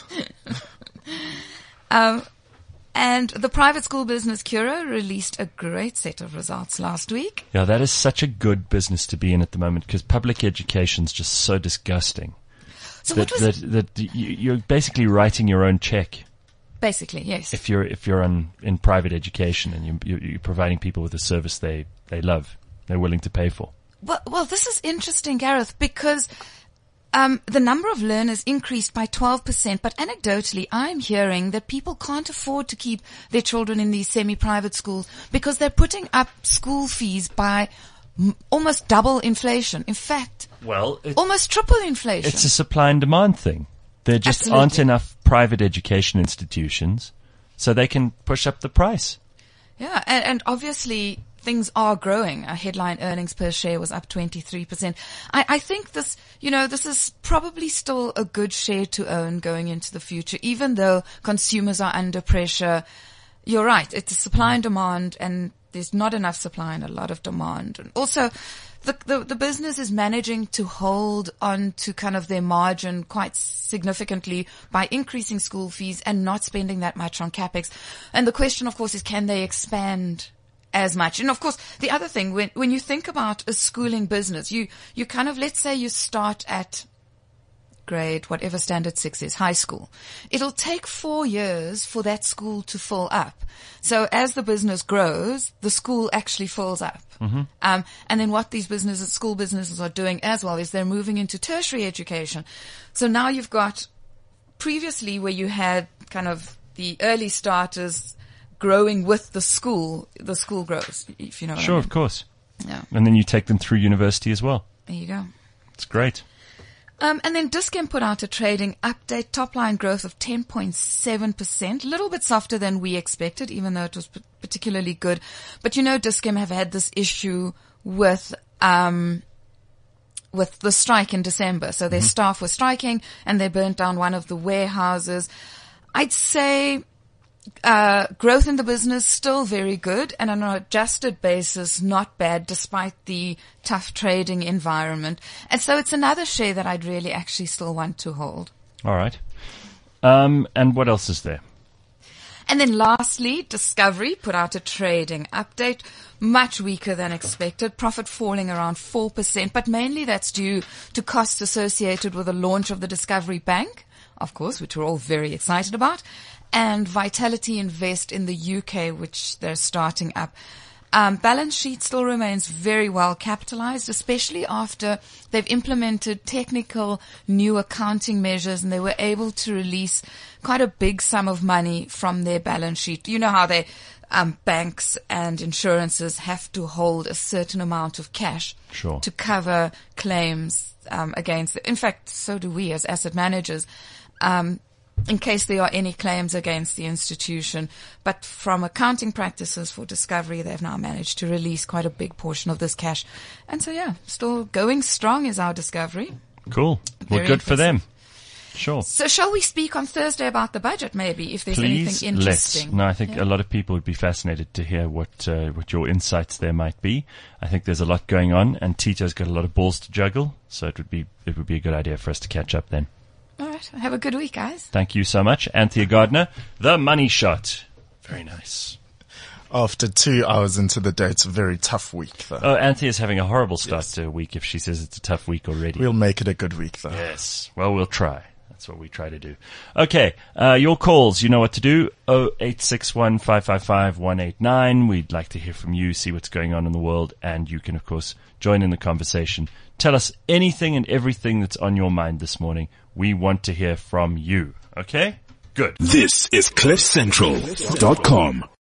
Um, and the private school business Cura released a great set of results last week. Yeah, that is such a good business to be in at the moment because public education's just so disgusting. So that, what was that, that you, you're basically writing your own check basically, yes. if you're if you're on, in private education and you, you, you're providing people with a service they, they love, they're willing to pay for. Well, well, this is interesting, Gareth, because um, the number of learners increased by twelve percent, but anecdotally, I'm hearing that people can't afford to keep their children in these semi-private schools because they're putting up school fees by m- almost double inflation. In fact, Well, it, almost triple inflation. it's a supply and demand thing. There just Absolutely. aren't enough private education institutions, so they can push up the price. Yeah, and, and obviously things are growing. Our headline earnings per share was up twenty-three percent. I, I think this, you know, this is probably still a good share to own going into the future, even though consumers are under pressure. You're right. It's a supply and demand, and there's not enough supply and a lot of demand. And also, the, the, the business is managing to hold on to kind of their margin quite significantly by increasing school fees and not spending that much on capex. And the question, of course, is can they expand as much? And of course, the other thing, when, when you think about a schooling business, you, you kind of, let's say you start at grade, whatever standard six is, high school. It'll take four years for that school to fill up. So as the business grows, the school actually fills up. Mm-hmm. Um, and then what these businesses, school businesses are doing as well is they're moving into tertiary education. So now you've got previously where you had kind of the early starters growing with the school, the school grows, if you know what Sure, I mean. of course. Yeah. And then you take them through university as well. There you go. It's great. Um, and then Dis-Chem put out a trading update, top line growth of ten point seven percent, a little bit softer than we expected, even though it was p- particularly good. But you know, Dis-Chem have had this issue with, um, with the strike in December. So their mm-hmm. staff were striking and they burnt down one of the warehouses. I'd say, uh, growth in the business still very good, and on an adjusted basis, not bad despite the tough trading environment. And so it's another share that I'd really actually still want to hold. All right. Um, and what else is there? And then lastly, Discovery put out a trading update, much weaker than expected, profit falling around four percent, but mainly that's due to costs associated with the launch of the Discovery Bank, of course, which we're all very excited about, and Vitality Invest in the U K, which they're starting up. Um, balance sheet still remains very well capitalized, especially after they've implemented technical new accounting measures and they were able to release quite a big sum of money from their balance sheet. You know how they, um, banks and insurances have to hold a certain amount of cash Sure. to cover claims, um, against, in fact, so do we as asset managers. Um, in case there are any claims against the institution. But from accounting practices for Discovery, they've now managed to release quite a big portion of this cash. And so, yeah, still going strong is our Discovery. Cool. Well, Very good for them. impressive. Sure. So shall we speak on Thursday about the budget, maybe, if there's Please, anything interesting? let's. No, I think Yeah. a lot of people would be fascinated to hear what uh, what your insights there might be. I think there's a lot going on, and Tito's got a lot of balls to juggle, so it would be it would be a good idea for us to catch up then. All right. Have a good week, guys. Thank you so much. Anthea Gardner, The Money Shot. Very nice. After two hours into the day, it's a very tough week, though. Oh, Anthea's having a horrible start Yes. to a week if she says it's a tough week already. We'll make it a good week, though. Yes. Well, we'll try. That's what we try to do. Okay. Uh, your calls, you know what to do. oh eight six one, five five five, one eight nine. We'd like to hear from you, see what's going on in the world, and you can, of course, join in the conversation. Tell us anything and everything that's on your mind this morning. We want to hear from you. Okay? Good. This is cliff central dot com.